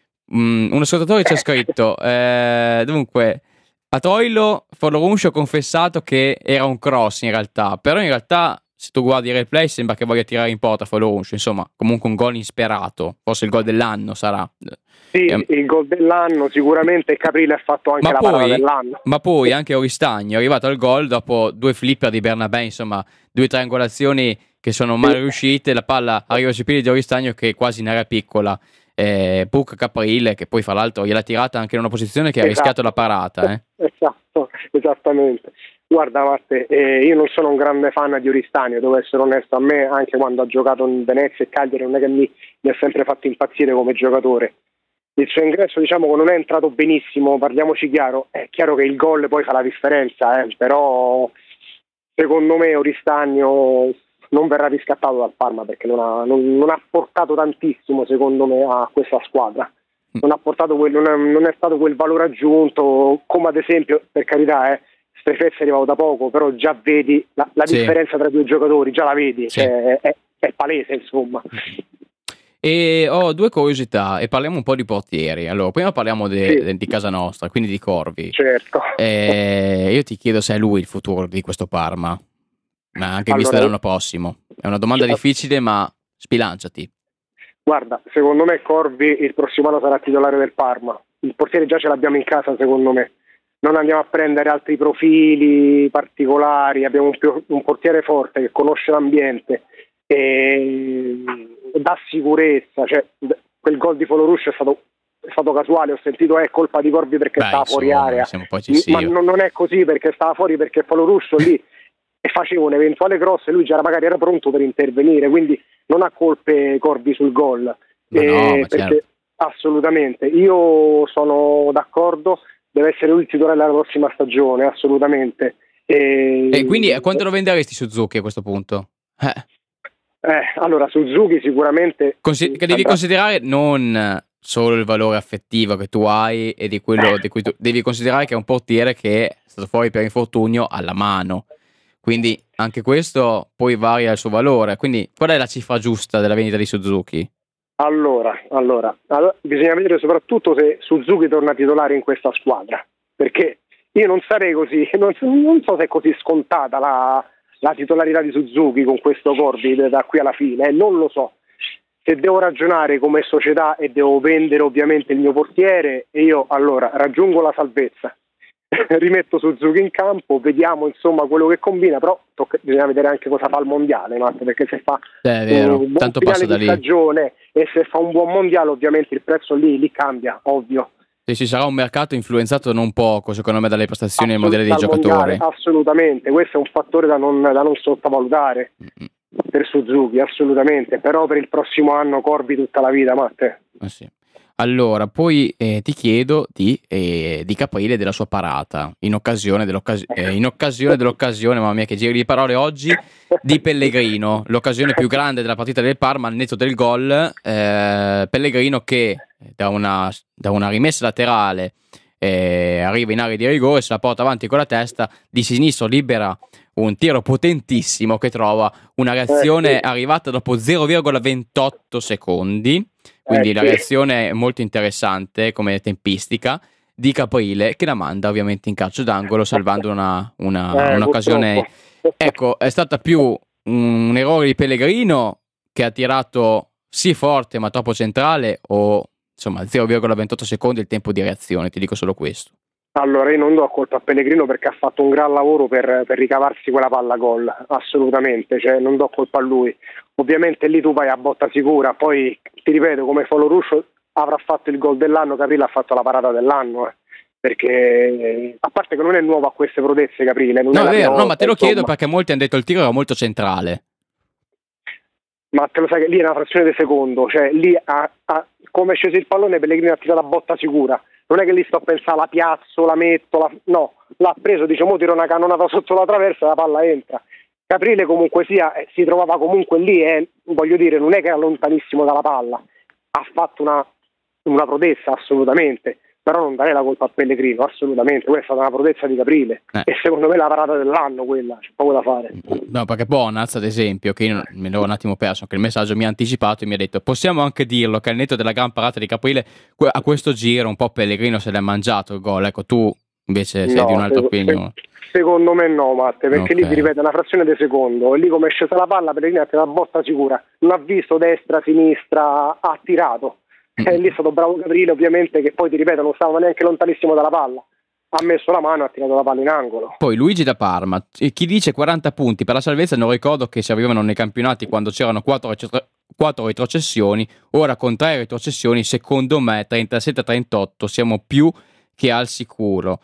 un ascoltatore ci ha scritto, dunque, a Troilo Foloruscio ha confessato che era un cross in realtà, però in realtà se tu guardi il replay sembra che voglia tirare in porta Foloruscio, insomma, comunque un gol insperato, forse il gol dell'anno sarà. Sì, il gol dell'anno sicuramente, Caprile ha fatto anche la parata dell'anno. Ma poi anche Oristagno è arrivato al gol dopo 2 flipper di Bernabé, insomma 2 triangolazioni che sono mal riuscite, la palla arriva sui piedi di Oristagno che è quasi in area piccola, Puc Caprile che poi fra l'altro gliel'ha tirata anche in una posizione che ha rischiato la parata. Esatto, esattamente. Guarda Matte, io non sono un grande fan di Oristagno, devo essere onesto, a me anche quando ha giocato in Venezia e Cagliari non è che mi ha sempre fatto impazzire come giocatore. Il suo ingresso, diciamo che non è entrato benissimo, parliamoci chiaro, è chiaro che il gol poi fa la differenza, però secondo me Oristagno non verrà riscattato dal Parma perché non ha portato tantissimo, secondo me, a questa squadra. Non ha portato non è stato quel valore aggiunto, come ad esempio, per carità, Strefezzi è arrivato da poco, però già vedi la differenza tra i 2 giocatori, già la vedi, cioè, è palese, insomma. E ho 2 curiosità e parliamo un po' di portieri. Allora, prima parliamo di casa nostra, quindi di Corvi. Certo. Io ti chiedo se è lui il futuro di questo Parma, ma anche in vista dell'anno prossimo. È una domanda difficile, ma spilanciati. Guarda, secondo me Corvi il prossimo anno sarà titolare del Parma. Il portiere già ce l'abbiamo in casa, secondo me. Non andiamo a prendere altri profili particolari, abbiamo un portiere forte che conosce l'ambiente e dà sicurezza, cioè quel gol di Foloruscio è stato casuale, ho sentito è colpa di Corvi perché stava fuori area, ma non è così, perché stava fuori perché Foloruscio lì e faceva un eventuale cross e lui già magari era pronto per intervenire, quindi non ha colpe Corvi sul gol, perché certo. Assolutamente, io sono d'accordo, deve essere lui il titolare della prossima stagione, assolutamente. E quindi quanto lo venderesti Suzuki a questo punto? Allora Suzuki sicuramente che devi considerare non solo il valore affettivo che tu hai e di quello di cui tu devi considerare che è un portiere che è stato fuori per infortunio alla mano, quindi anche questo poi varia il suo valore. Quindi qual è la cifra giusta della vendita di Suzuki? Allora, bisogna vedere soprattutto se Suzuki torna titolare in questa squadra, perché io non sarei così, non so se è così scontata la titolarità di Suzuki con questo Corvi da qui alla fine, non lo so. Se devo ragionare come società e devo vendere ovviamente il mio portiere, e io allora raggiungo la salvezza, rimetto Suzuki in campo, vediamo insomma quello che combina, però bisogna vedere anche cosa fa il mondiale, perché se fa un buon tanto finale passa da di lì. Stagione e se fa un buon mondiale ovviamente il prezzo lì cambia, ovvio. E ci sarà un mercato influenzato non poco, secondo me, dalle prestazioni e il modello dei giocatori. Assolutamente, questo è un fattore da non sottovalutare per Suzuki, assolutamente. Però per il prossimo anno Corvi tutta la vita, Matte. Sì. Allora, poi ti chiedo di Caprile della sua parata in occasione dell'occasione, mamma mia che giri di parole oggi, di Pellegrino, l'occasione più grande della partita del Parma al netto del gol. Pellegrino che da una rimessa laterale arriva in area di rigore, se la porta avanti con la testa, di sinistro libera un tiro potentissimo che trova una reazione arrivata dopo 0,28 secondi. Quindi la reazione è molto interessante come tempistica di Caprile, che la manda ovviamente in calcio d'angolo, salvando un'occasione. Ecco, è stata più un errore di Pellegrino, che ha tirato sì forte ma troppo centrale, o insomma 0,28 secondi il tempo di reazione? Ti dico solo questo. Allora, io non do colpa a Pellegrino perché ha fatto un gran lavoro per ricavarsi quella palla gol, assolutamente, cioè non do colpa a lui. Ovviamente lì tu vai a botta sicura, poi ti ripeto, come Foloruscio avrà fatto il gol dell'anno, Caprile ha fatto la parata dell'anno, perché a parte che non è nuovo a queste prodezze Caprile. Non no, è vero, volta, ma te lo insomma. chiedo perché molti hanno detto il tiro era molto centrale. Ma te lo sai che lì è una frazione di secondo, cioè lì come è sceso il pallone Pellegrino ha tirato la botta sicura. Non è che lì sto a pensare la piazzo, la metto, no, l'ha preso, diciamo, tira una cannonata sotto la traversa e la palla entra. Caprile comunque sia, si trovava comunque lì, voglio dire, non è che era lontanissimo dalla palla, ha fatto una prodezza assolutamente, però non darei la colpa a Pellegrino, assolutamente, quella è stata una prodezza di Caprile e secondo me la parata dell'anno quella, c'è poco da fare. No, perché Bonaz ad esempio, che io me l'ho un attimo perso, che il messaggio mi ha anticipato e mi ha detto possiamo anche dirlo che al netto della gran parata di Caprile a questo giro un po' Pellegrino se l'è mangiato il gol, ecco tu invece sei di un'altra opinione. Secondo me no, Matte, perché lì ti ripeto una frazione di secondo, e lì come è scesa la palla Pellegrino ha tirato la botta sicura, non ha visto destra, sinistra, ha tirato. E lì è stato bravo Caprile, ovviamente, che poi ti ripeto non stava neanche lontanissimo dalla palla, ha messo la mano e ha tirato la palla in angolo. Poi Luigi da Parma, chi dice 40 punti per la salvezza, non ricordo che si arrivavano nei campionati quando c'erano 4 retrocessioni, ora con 3 retrocessioni secondo me 37-38 siamo più che al sicuro.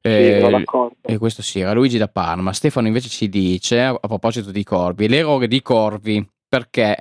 E questo sì, era Luigi da Parma. Stefano invece ci dice, a proposito di Corvi, l'errore di Corvi, perché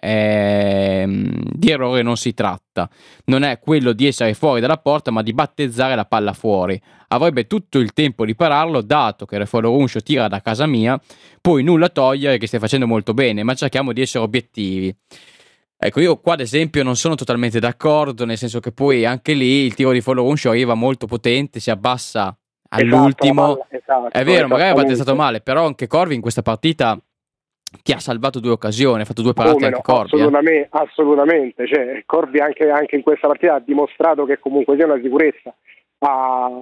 di errore non si tratta, non è quello di essere fuori dalla porta ma di battezzare la palla fuori, avrebbe tutto il tempo di pararlo dato che Foloruscio tira da casa mia, poi nulla togliere che stai facendo molto bene, ma cerchiamo di essere obiettivi. Ecco, io qua ad esempio non sono totalmente d'accordo, nel senso che poi anche lì il tiro di Foloruscio arriva molto potente, si abbassa all'ultimo, esatto, è vero, magari ha battezzato male, però anche Corvi in questa partita ti ha salvato 2 occasioni, ha fatto 2 parate anche Corvi. Assolutamente, cioè, Corvi anche in questa partita ha dimostrato che comunque sia una sicurezza, ha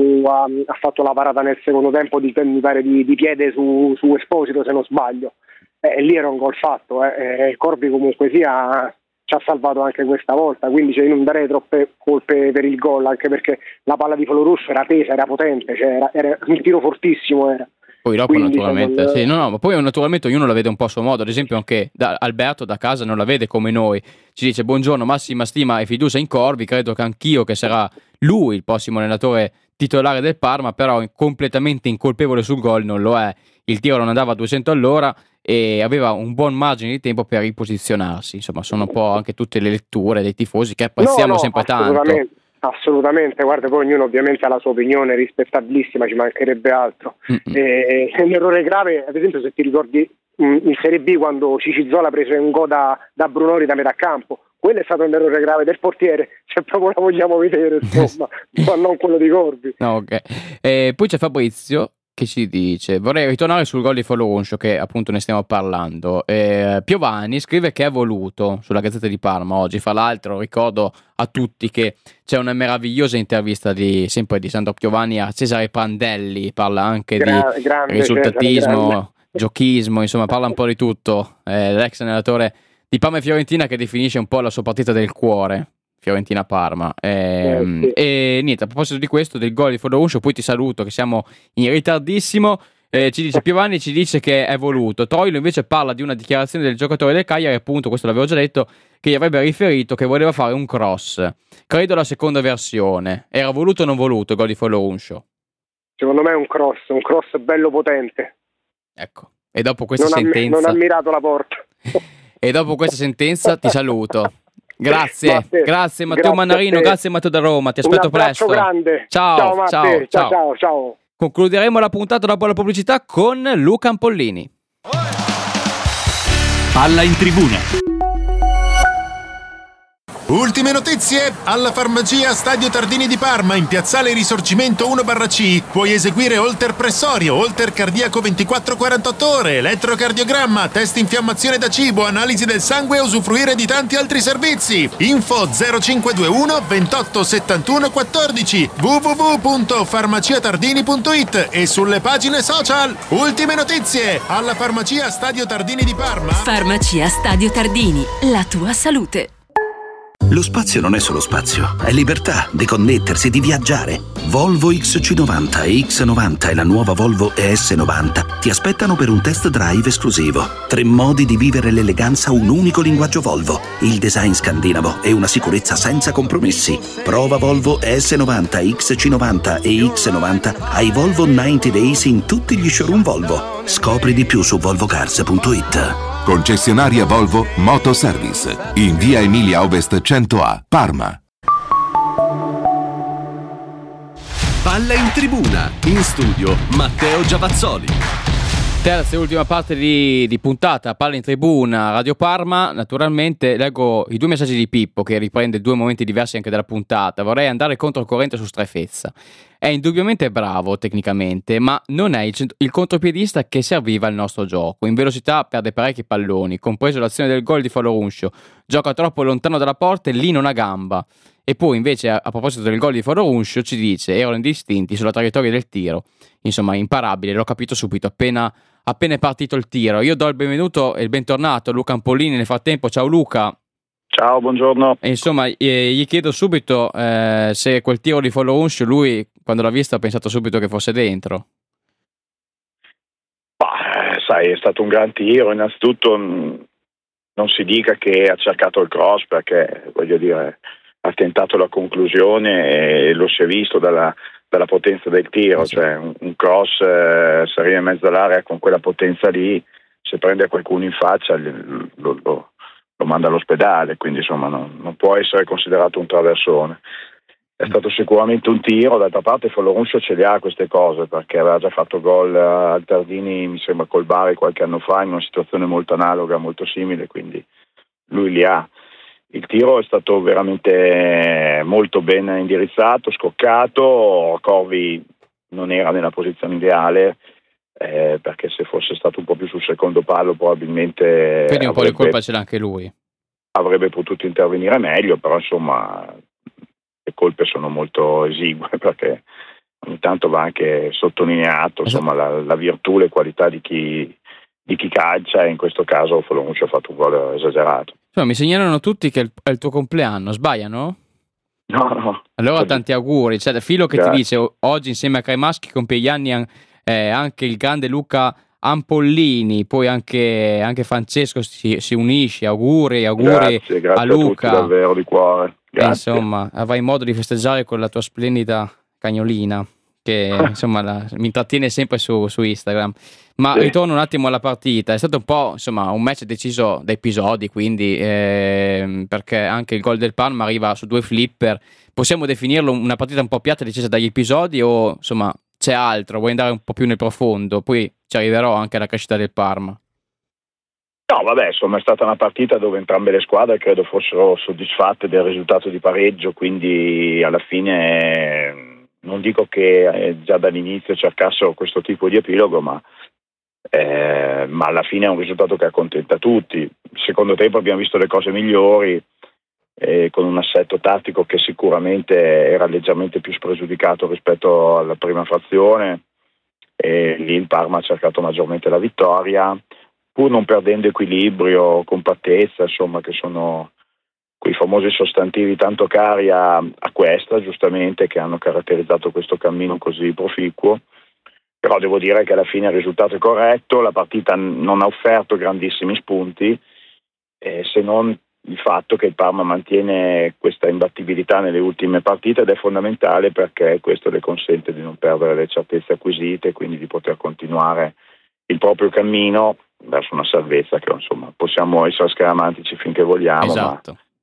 fatto la parata nel secondo tempo mi pare di piede su Esposito se non sbaglio, e lì era un gol fatto, Corvi comunque sia ci ha salvato anche questa volta, quindi io non darei troppe colpe per il gol, anche perché la palla di Foloruscio era tesa, era potente, cioè era un tiro fortissimo era. Poi dopo quindi, naturalmente sì, no, ma poi naturalmente ognuno la vede un po' a suo modo, ad esempio anche Alberto da casa non la vede come noi, ci dice buongiorno, massima stima e fiducia in Corvi, credo che anch'io che sarà lui il prossimo allenatore titolare del Parma, però completamente incolpevole sul gol non lo è, il tiro non andava a 200 all'ora e aveva un buon margine di tempo per riposizionarsi, insomma sono un po' anche tutte le letture dei tifosi che apprezziamo sempre tanto. Assolutamente, guarda, poi ognuno ovviamente ha la sua opinione rispettabilissima, ci mancherebbe altro. L'errore grave, ad esempio, se ti ricordi in Serie B quando Cicizzola prese un gol da Brunori da metà campo, quello è stato un errore grave del portiere, se proprio la vogliamo vedere, insomma, ma non quello di Corvi. No, okay. Poi c'è Fabrizio che ci dice vorrei ritornare sul gol di Foloruscio che appunto ne stiamo parlando. Piovani scrive che è voluto sulla Gazzetta di Parma oggi, fra l'altro ricordo a tutti che c'è una meravigliosa intervista sempre di Sandro Piovani a Cesare Prandelli, parla anche di risultatismo, giochismo, insomma parla un po' di tutto, l'ex allenatore di Parma e Fiorentina che definisce un po' la sua partita del cuore, Fiorentina-Parma. E niente, a proposito di questo, del gol di Foloruscio, poi ti saluto che siamo in ritardissimo. Ci dice Piovani, ci dice che è voluto. Troilo invece parla di una dichiarazione del giocatore del Cagliari, appunto, questo l'avevo già detto, che gli avrebbe riferito che voleva fare un cross. Credo la seconda versione. Era voluto o non voluto il gol di Foloruscio? Secondo me è un cross bello potente. Ecco, e dopo questa sentenza non ha mirato la porta. E dopo questa sentenza ti saluto. Grazie Matteo Mannarino, grazie Matteo da Roma, ti aspetto presto. Un abbraccio grande. Ciao Matteo, ciao. Concluderemo la puntata dopo la pubblicità con Luca Ampollini. Palla in tribuna. Ultime notizie! Alla farmacia Stadio Tardini di Parma, in piazzale Risorgimento 1/C, puoi eseguire Holter pressorio, Holter cardiaco 24-48 ore, elettrocardiogramma, test infiammazione da cibo, analisi del sangue e usufruire di tanti altri servizi. Info 0521 28 71 14 www.farmaciatardini.it e sulle pagine social. Ultime notizie! Alla farmacia Stadio Tardini di Parma. Farmacia Stadio Tardini, la tua salute. Lo spazio non è solo spazio, è libertà di connettersi, di viaggiare. Volvo XC90 e X90 e la nuova Volvo ES90 ti aspettano per un test drive esclusivo. 3 modi di vivere l'eleganza, un unico linguaggio Volvo, il design scandinavo e una sicurezza senza compromessi. Prova Volvo ES90, XC90 e X90 ai Volvo 90 Days in tutti gli showroom Volvo. Scopri di più su volvocars.it. Concessionaria Volvo Motoservice, in via Emilia Ovest 100A, Parma. Palla in tribuna, in studio Matteo Giavazzoli. Terza e ultima parte di puntata, Palla in tribuna, Radio Parma. Naturalmente leggo i 2 messaggi di Pippo che riprende 2 momenti diversi anche della puntata. Vorrei andare controcorrente su Strefezza. È indubbiamente bravo tecnicamente, ma non è il contropiedista che serviva al nostro gioco. In velocità perde parecchi palloni, compreso l'azione del gol di Falorunscio. Gioca troppo lontano dalla porta e lì non ha gamba. E poi invece a proposito del gol di Falorunscio ci dice: erano indistinti sulla traiettoria del tiro. Insomma, imparabile, l'ho capito subito appena è partito il tiro. Io do il benvenuto e il bentornato a Luca Ampollini. Nel frattempo, ciao Luca. Ciao, buongiorno. E insomma, gli chiedo subito se quel tiro di Falorunscio lui, quando l'ha visto, ha pensato subito che fosse dentro. Sai, è stato un gran tiro. Innanzitutto non si dica che ha cercato il cross, perché voglio dire ha tentato la conclusione e lo si è visto dalla potenza del tiro. Sì. Cioè un cross se arriva in mezzo all'area con quella potenza lì, se prende qualcuno in faccia lo manda all'ospedale, quindi insomma non può essere considerato un traversone. È stato sicuramente un tiro. D'altra parte Falorunscio ce le ha queste cose, perché aveva già fatto gol al Tardini, mi sembra col Bari qualche anno fa, in una situazione molto analoga, molto simile, quindi lui li ha. Il tiro è stato veramente molto ben indirizzato, scoccato. Corvi non era nella posizione ideale, perché se fosse stato un po' più sul secondo palo probabilmente quindi un po' di colpa ce l'ha anche lui. Avrebbe potuto intervenire meglio, però insomma le colpe sono molto esigue, perché ogni tanto va anche sottolineato insomma la virtù, le qualità di chi calcia, e in questo caso Falorunscio ha fatto un gol esagerato. Mi segnalano tutti che è il tuo compleanno, sbagliano? No. Allora tanti auguri. C'è Filo che Grazie. ti dice: oggi insieme a Craimaschi compie gli anni anche il grande Luca Ampollini, poi anche Francesco si unisce. Auguri Grazie a Luca, a tutti, davvero di cuore. Grazie. Insomma, avrai modo di festeggiare con la tua splendida cagnolina che insomma mi intrattiene sempre su Instagram. Ma sì. Ritorno un attimo alla partita. È stato un po' insomma un match deciso da episodi, quindi perché anche il gol del Parma arriva su 2 flipper. Possiamo definirlo una partita un po' piatta decisa dagli episodi, o insomma c'è altro? Vuoi andare un po' più nel profondo? Poi ci arriverò anche alla crescita del Parma. No, vabbè, insomma è stata una partita dove entrambe le squadre credo fossero soddisfatte del risultato di pareggio, quindi alla fine non dico che già dall'inizio cercassero questo tipo di epilogo, ma alla fine è un risultato che accontenta tutti. Il secondo tempo abbiamo visto le cose migliori, con un assetto tattico che sicuramente era leggermente più spregiudicato rispetto alla prima frazione, e lì il Parma ha cercato maggiormente la vittoria, pur non perdendo equilibrio, compattezza, insomma, che sono quei famosi sostantivi tanto cari a questa, giustamente, che hanno caratterizzato questo cammino così proficuo. Però devo dire che alla fine il risultato è corretto, la partita non ha offerto grandissimi spunti, se non il fatto che il Parma mantiene questa imbattibilità nelle ultime partite, ed è fondamentale perché questo le consente di non perdere le certezze acquisite, quindi di poter continuare il proprio cammino verso una salvezza che insomma possiamo essere scaramantici finché vogliamo, esatto.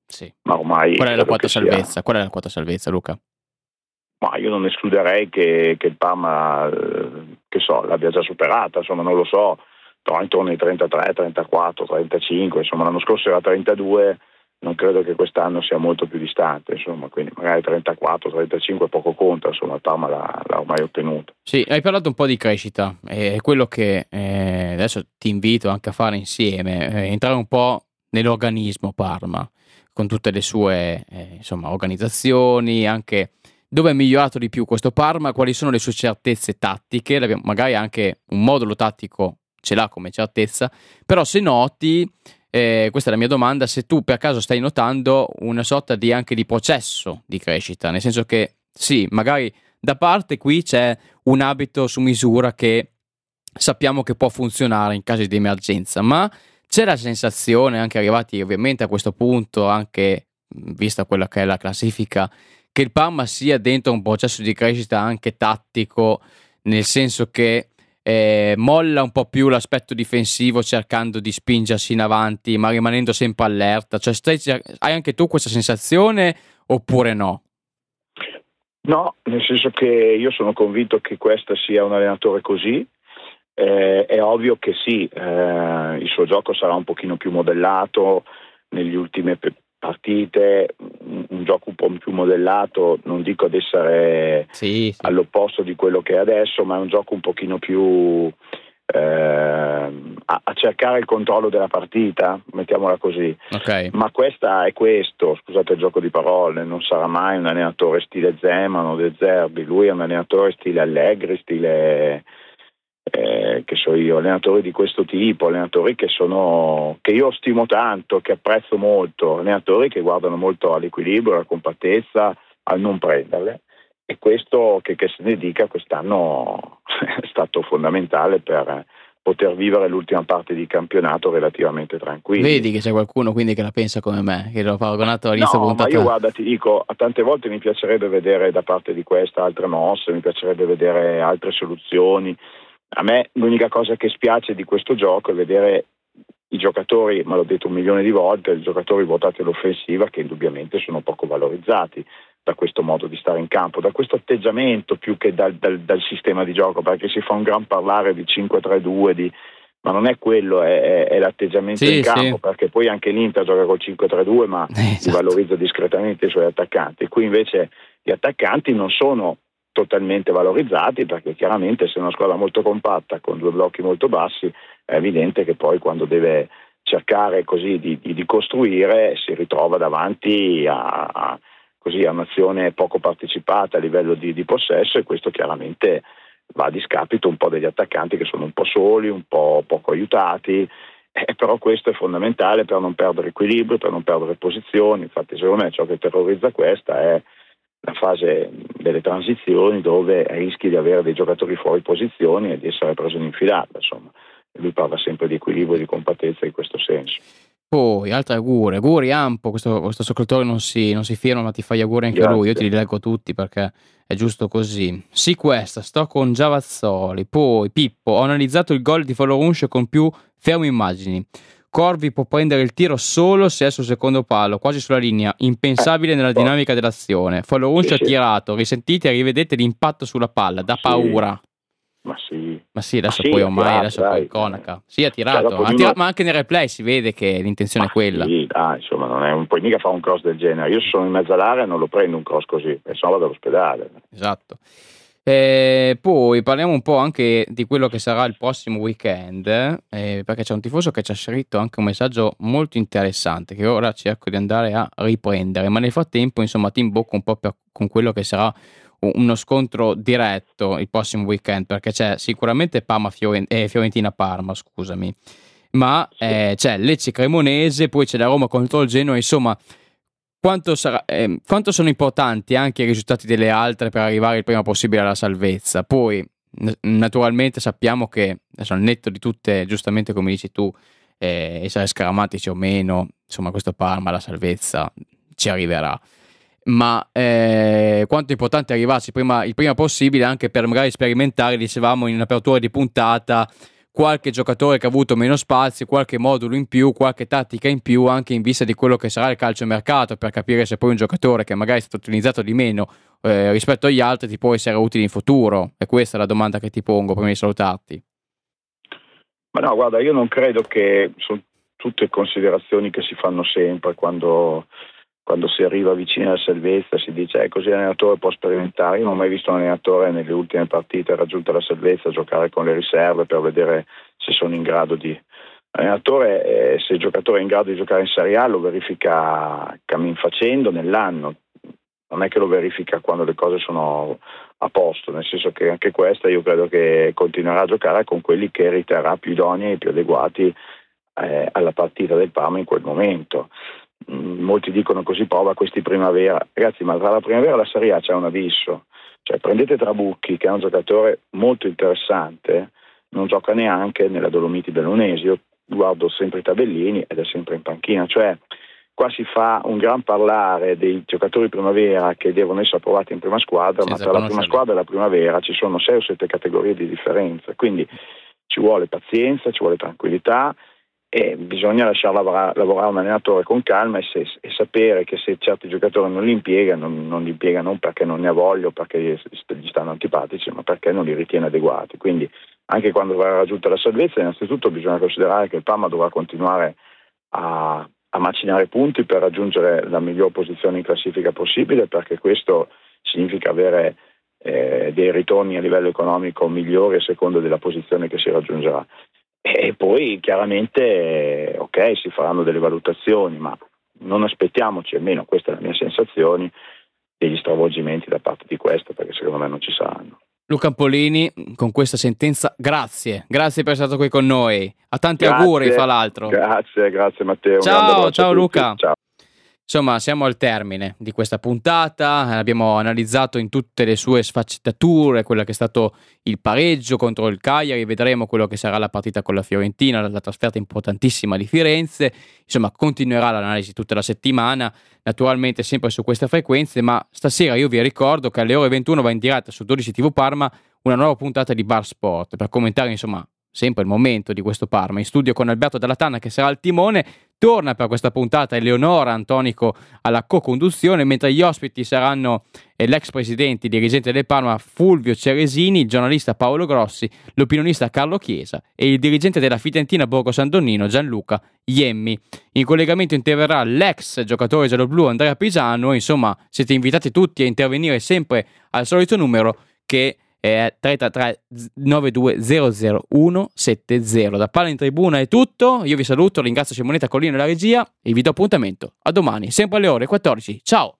Sì. Ma ormai qual è la quota salvezza? Qual è la quota salvezza, Luca? Ma io non escluderei che il Parma, l'abbia già superata, insomma non lo so, però intorno ai 33, 34, 35, insomma l'anno scorso era 32, non credo che quest'anno sia molto più distante, insomma, quindi magari 34, 35 poco conta, insomma il Parma l'ha ormai ottenuto. Sì, hai parlato un po' di crescita, è quello che adesso ti invito anche a fare insieme, entrare un po' nell'organismo Parma, con tutte le sue organizzazioni, anche dove è migliorato di più questo Parma, quali sono le sue certezze tattiche, magari anche un modulo tattico ce l'ha come certezza, però se noti, questa è la mia domanda, se tu per caso stai notando una sorta di anche di processo di crescita, nel senso che sì, magari da parte qui c'è un abito su misura che sappiamo che può funzionare in caso di emergenza, ma c'è la sensazione, anche arrivati ovviamente a questo punto, anche vista quella che è la classifica, che il Parma sia dentro un processo di crescita anche tattico, nel senso che molla un po' più l'aspetto difensivo cercando di spingersi in avanti ma rimanendo sempre allerta, cioè hai anche tu questa sensazione oppure no? No, nel senso che io sono convinto che questo sia un allenatore così, è ovvio che sì, il suo gioco sarà un pochino più modellato negli ultime partite, un gioco un po' più modellato, non dico ad essere all'opposto di quello che è adesso, ma è un gioco un pochino più a cercare il controllo della partita, mettiamola così. Okay. Ma questo, scusate il gioco di parole, non sarà mai un allenatore stile Zeman o De Zerbi, lui è un allenatore stile Allegri, stile che so io, allenatori di questo tipo, allenatori che io stimo tanto, che apprezzo molto, allenatori che guardano molto all'equilibrio, alla compattezza, al non prenderle, e questo che se ne dica quest'anno è stato fondamentale per poter vivere l'ultima parte di campionato relativamente tranquillo. Vedi che c'è qualcuno quindi che la pensa come me, che l'ho paragonato all'inizio puntata. Ma io guarda, ti dico, a tante volte mi piacerebbe vedere da parte di questa altre mosse, mi piacerebbe vedere altre soluzioni. A me l'unica cosa che spiace di questo gioco è vedere i giocatori, ma l'ho detto 1 milione di volte, i giocatori votati all'offensiva che indubbiamente sono poco valorizzati da questo modo di stare in campo, da questo atteggiamento più che dal sistema di gioco, perché si fa un gran parlare di 5-3-2, ma non è quello, è l'atteggiamento in campo, perché poi anche l'Inter gioca col 5-3-2 ma si valorizza discretamente i suoi attaccanti. Qui invece gli attaccanti non sono totalmente valorizzati, perché chiaramente se è una squadra molto compatta con 2 blocchi molto bassi è evidente che poi quando deve cercare così di costruire si ritrova davanti a un'azione poco partecipata a livello di possesso, e questo chiaramente va a discapito un po' degli attaccanti che sono un po' soli, un po' poco aiutati, però questo è fondamentale per non perdere equilibrio, per non perdere posizioni. Infatti secondo me ciò che terrorizza questa è la fase delle transizioni, dove rischi di avere dei giocatori fuori posizione e di essere preso in infilata, insomma. Lui parla sempre di equilibrio e di compattezza in questo senso. Poi altri auguri Ampo, questo ascoltatore non si firma ma ti fa gli auguri anche lui, io te li leggo tutti perché è giusto così. Sì, questa, sto con Giavazzoli. Poi Pippo, ho analizzato il gol di Folorunscio con più ferme immagini. Corvi può prendere il tiro solo se è sul secondo palo, quasi sulla linea, impensabile nella dinamica dell'azione. Folorunscio ha tirato, risentite e rivedete l'impatto sulla palla, da paura. Ma sì, adesso poi ormai, adesso poi cronaca. Sì, ha tirato, ma anche nel replay si vede che l'intenzione è quella. Sì, insomma, non puoi mica fare un cross del genere. Io sono in mezzo all'area e non lo prendo un cross così, e se no vado all'ospedale. Esatto. Poi parliamo un po' anche di quello che sarà il prossimo weekend, perché c'è un tifoso che ci ha scritto anche un messaggio molto interessante che ora cerco di andare a riprendere, ma nel frattempo insomma ti imbocco un po' con quello che sarà uno scontro diretto il prossimo weekend, perché c'è sicuramente Fiorentina-Parma, scusami, ma c'è Lecce-Cremonese, poi c'è la Roma contro il Genoa, insomma. Quanto sono importanti anche i risultati delle altre per arrivare il prima possibile alla salvezza? Poi, naturalmente, sappiamo che, adesso al netto di tutte, giustamente come dici tu, essere scaramantici o meno, insomma, questo Parma alla salvezza ci arriverà. Ma quanto è importante arrivarci il prima possibile, anche per magari sperimentare, dicevamo in apertura di puntata, qualche giocatore che ha avuto meno spazio, qualche modulo in più, qualche tattica in più, anche in vista di quello che sarà il calciomercato, per capire se poi un giocatore che magari è stato utilizzato di meno rispetto agli altri ti può essere utile in futuro. E questa è la domanda che ti pongo prima di salutarti. Ma no, guarda, io non credo che sono tutte considerazioni che si fanno sempre quando si arriva vicino alla salvezza, si dice così l'allenatore può sperimentare. Io non ho mai visto un allenatore nelle ultime partite raggiunta la salvezza giocare con le riserve per vedere se sono in grado di... L'allenatore, se il giocatore è in grado di giocare in Serie A, lo verifica cammin facendo nell'anno, non è che lo verifica quando le cose sono a posto, nel senso che anche questa io credo che continuerà a giocare con quelli che riterrà più idonei e più adeguati alla partita del Parma in quel momento. Molti dicono così prova questi primavera, ragazzi, ma tra la primavera e la Serie A c'è un abisso, cioè prendete Trabucchi che è un giocatore molto interessante, non gioca neanche nella Dolomiti Bellunesi, io guardo sempre i tabellini ed è sempre in panchina, cioè qua si fa un gran parlare dei giocatori primavera che devono essere approvati in prima squadra, ma tra la prima squadra e la primavera ci sono 6 o 7 categorie di differenza, quindi ci vuole pazienza, ci vuole tranquillità e bisogna lasciare lavorare un allenatore con calma e sapere che se certi giocatori non li impiega, non li impiega non perché non ne ha voglia o perché gli stanno antipatici, ma perché non li ritiene adeguati. Quindi anche quando verrà raggiunta la salvezza, innanzitutto bisogna considerare che il Parma dovrà continuare a macinare punti per raggiungere la miglior posizione in classifica possibile, perché questo significa avere dei ritorni a livello economico migliori a seconda della posizione che si raggiungerà. E poi chiaramente si faranno delle valutazioni, ma non aspettiamoci, almeno questa è la mia sensazione, degli stravolgimenti da parte di questo, perché secondo me non ci saranno. Luca Ampolini, con questa sentenza, grazie per essere stato qui con noi. A tanti auguri, fra l'altro. Grazie Matteo. Ciao Luca. Ciao. Insomma, siamo al termine di questa puntata, abbiamo analizzato in tutte le sue sfaccettature quello che è stato il pareggio contro il Cagliari, vedremo quello che sarà la partita con la Fiorentina, la trasferta importantissima di Firenze, insomma continuerà l'analisi tutta la settimana, naturalmente sempre su queste frequenze, ma stasera io vi ricordo che alle ore 21 va in diretta su 12 TV Parma una nuova puntata di Bar Sport per commentare insomma sempre il momento di questo Parma. In studio con Alberto Dalla Tanna che sarà al timone, torna per questa puntata Eleonora Antonico alla co-conduzione, mentre gli ospiti saranno l'ex presidente e dirigente del Parma Fulvio Ceresini, il giornalista Paolo Grossi, l'opinionista Carlo Chiesa e il dirigente della Fiorentina Borgo San Donnino Gianluca Iemmi. In collegamento interverrà l'ex giocatore gialloblu Andrea Pisano. Insomma, siete invitati tutti a intervenire sempre al solito numero che è 333 9200 170. Da Palla in Tribuna è tutto, io vi saluto, ringrazio Simonetta Collina e la regia e vi do appuntamento a domani, sempre alle ore 14. Ciao!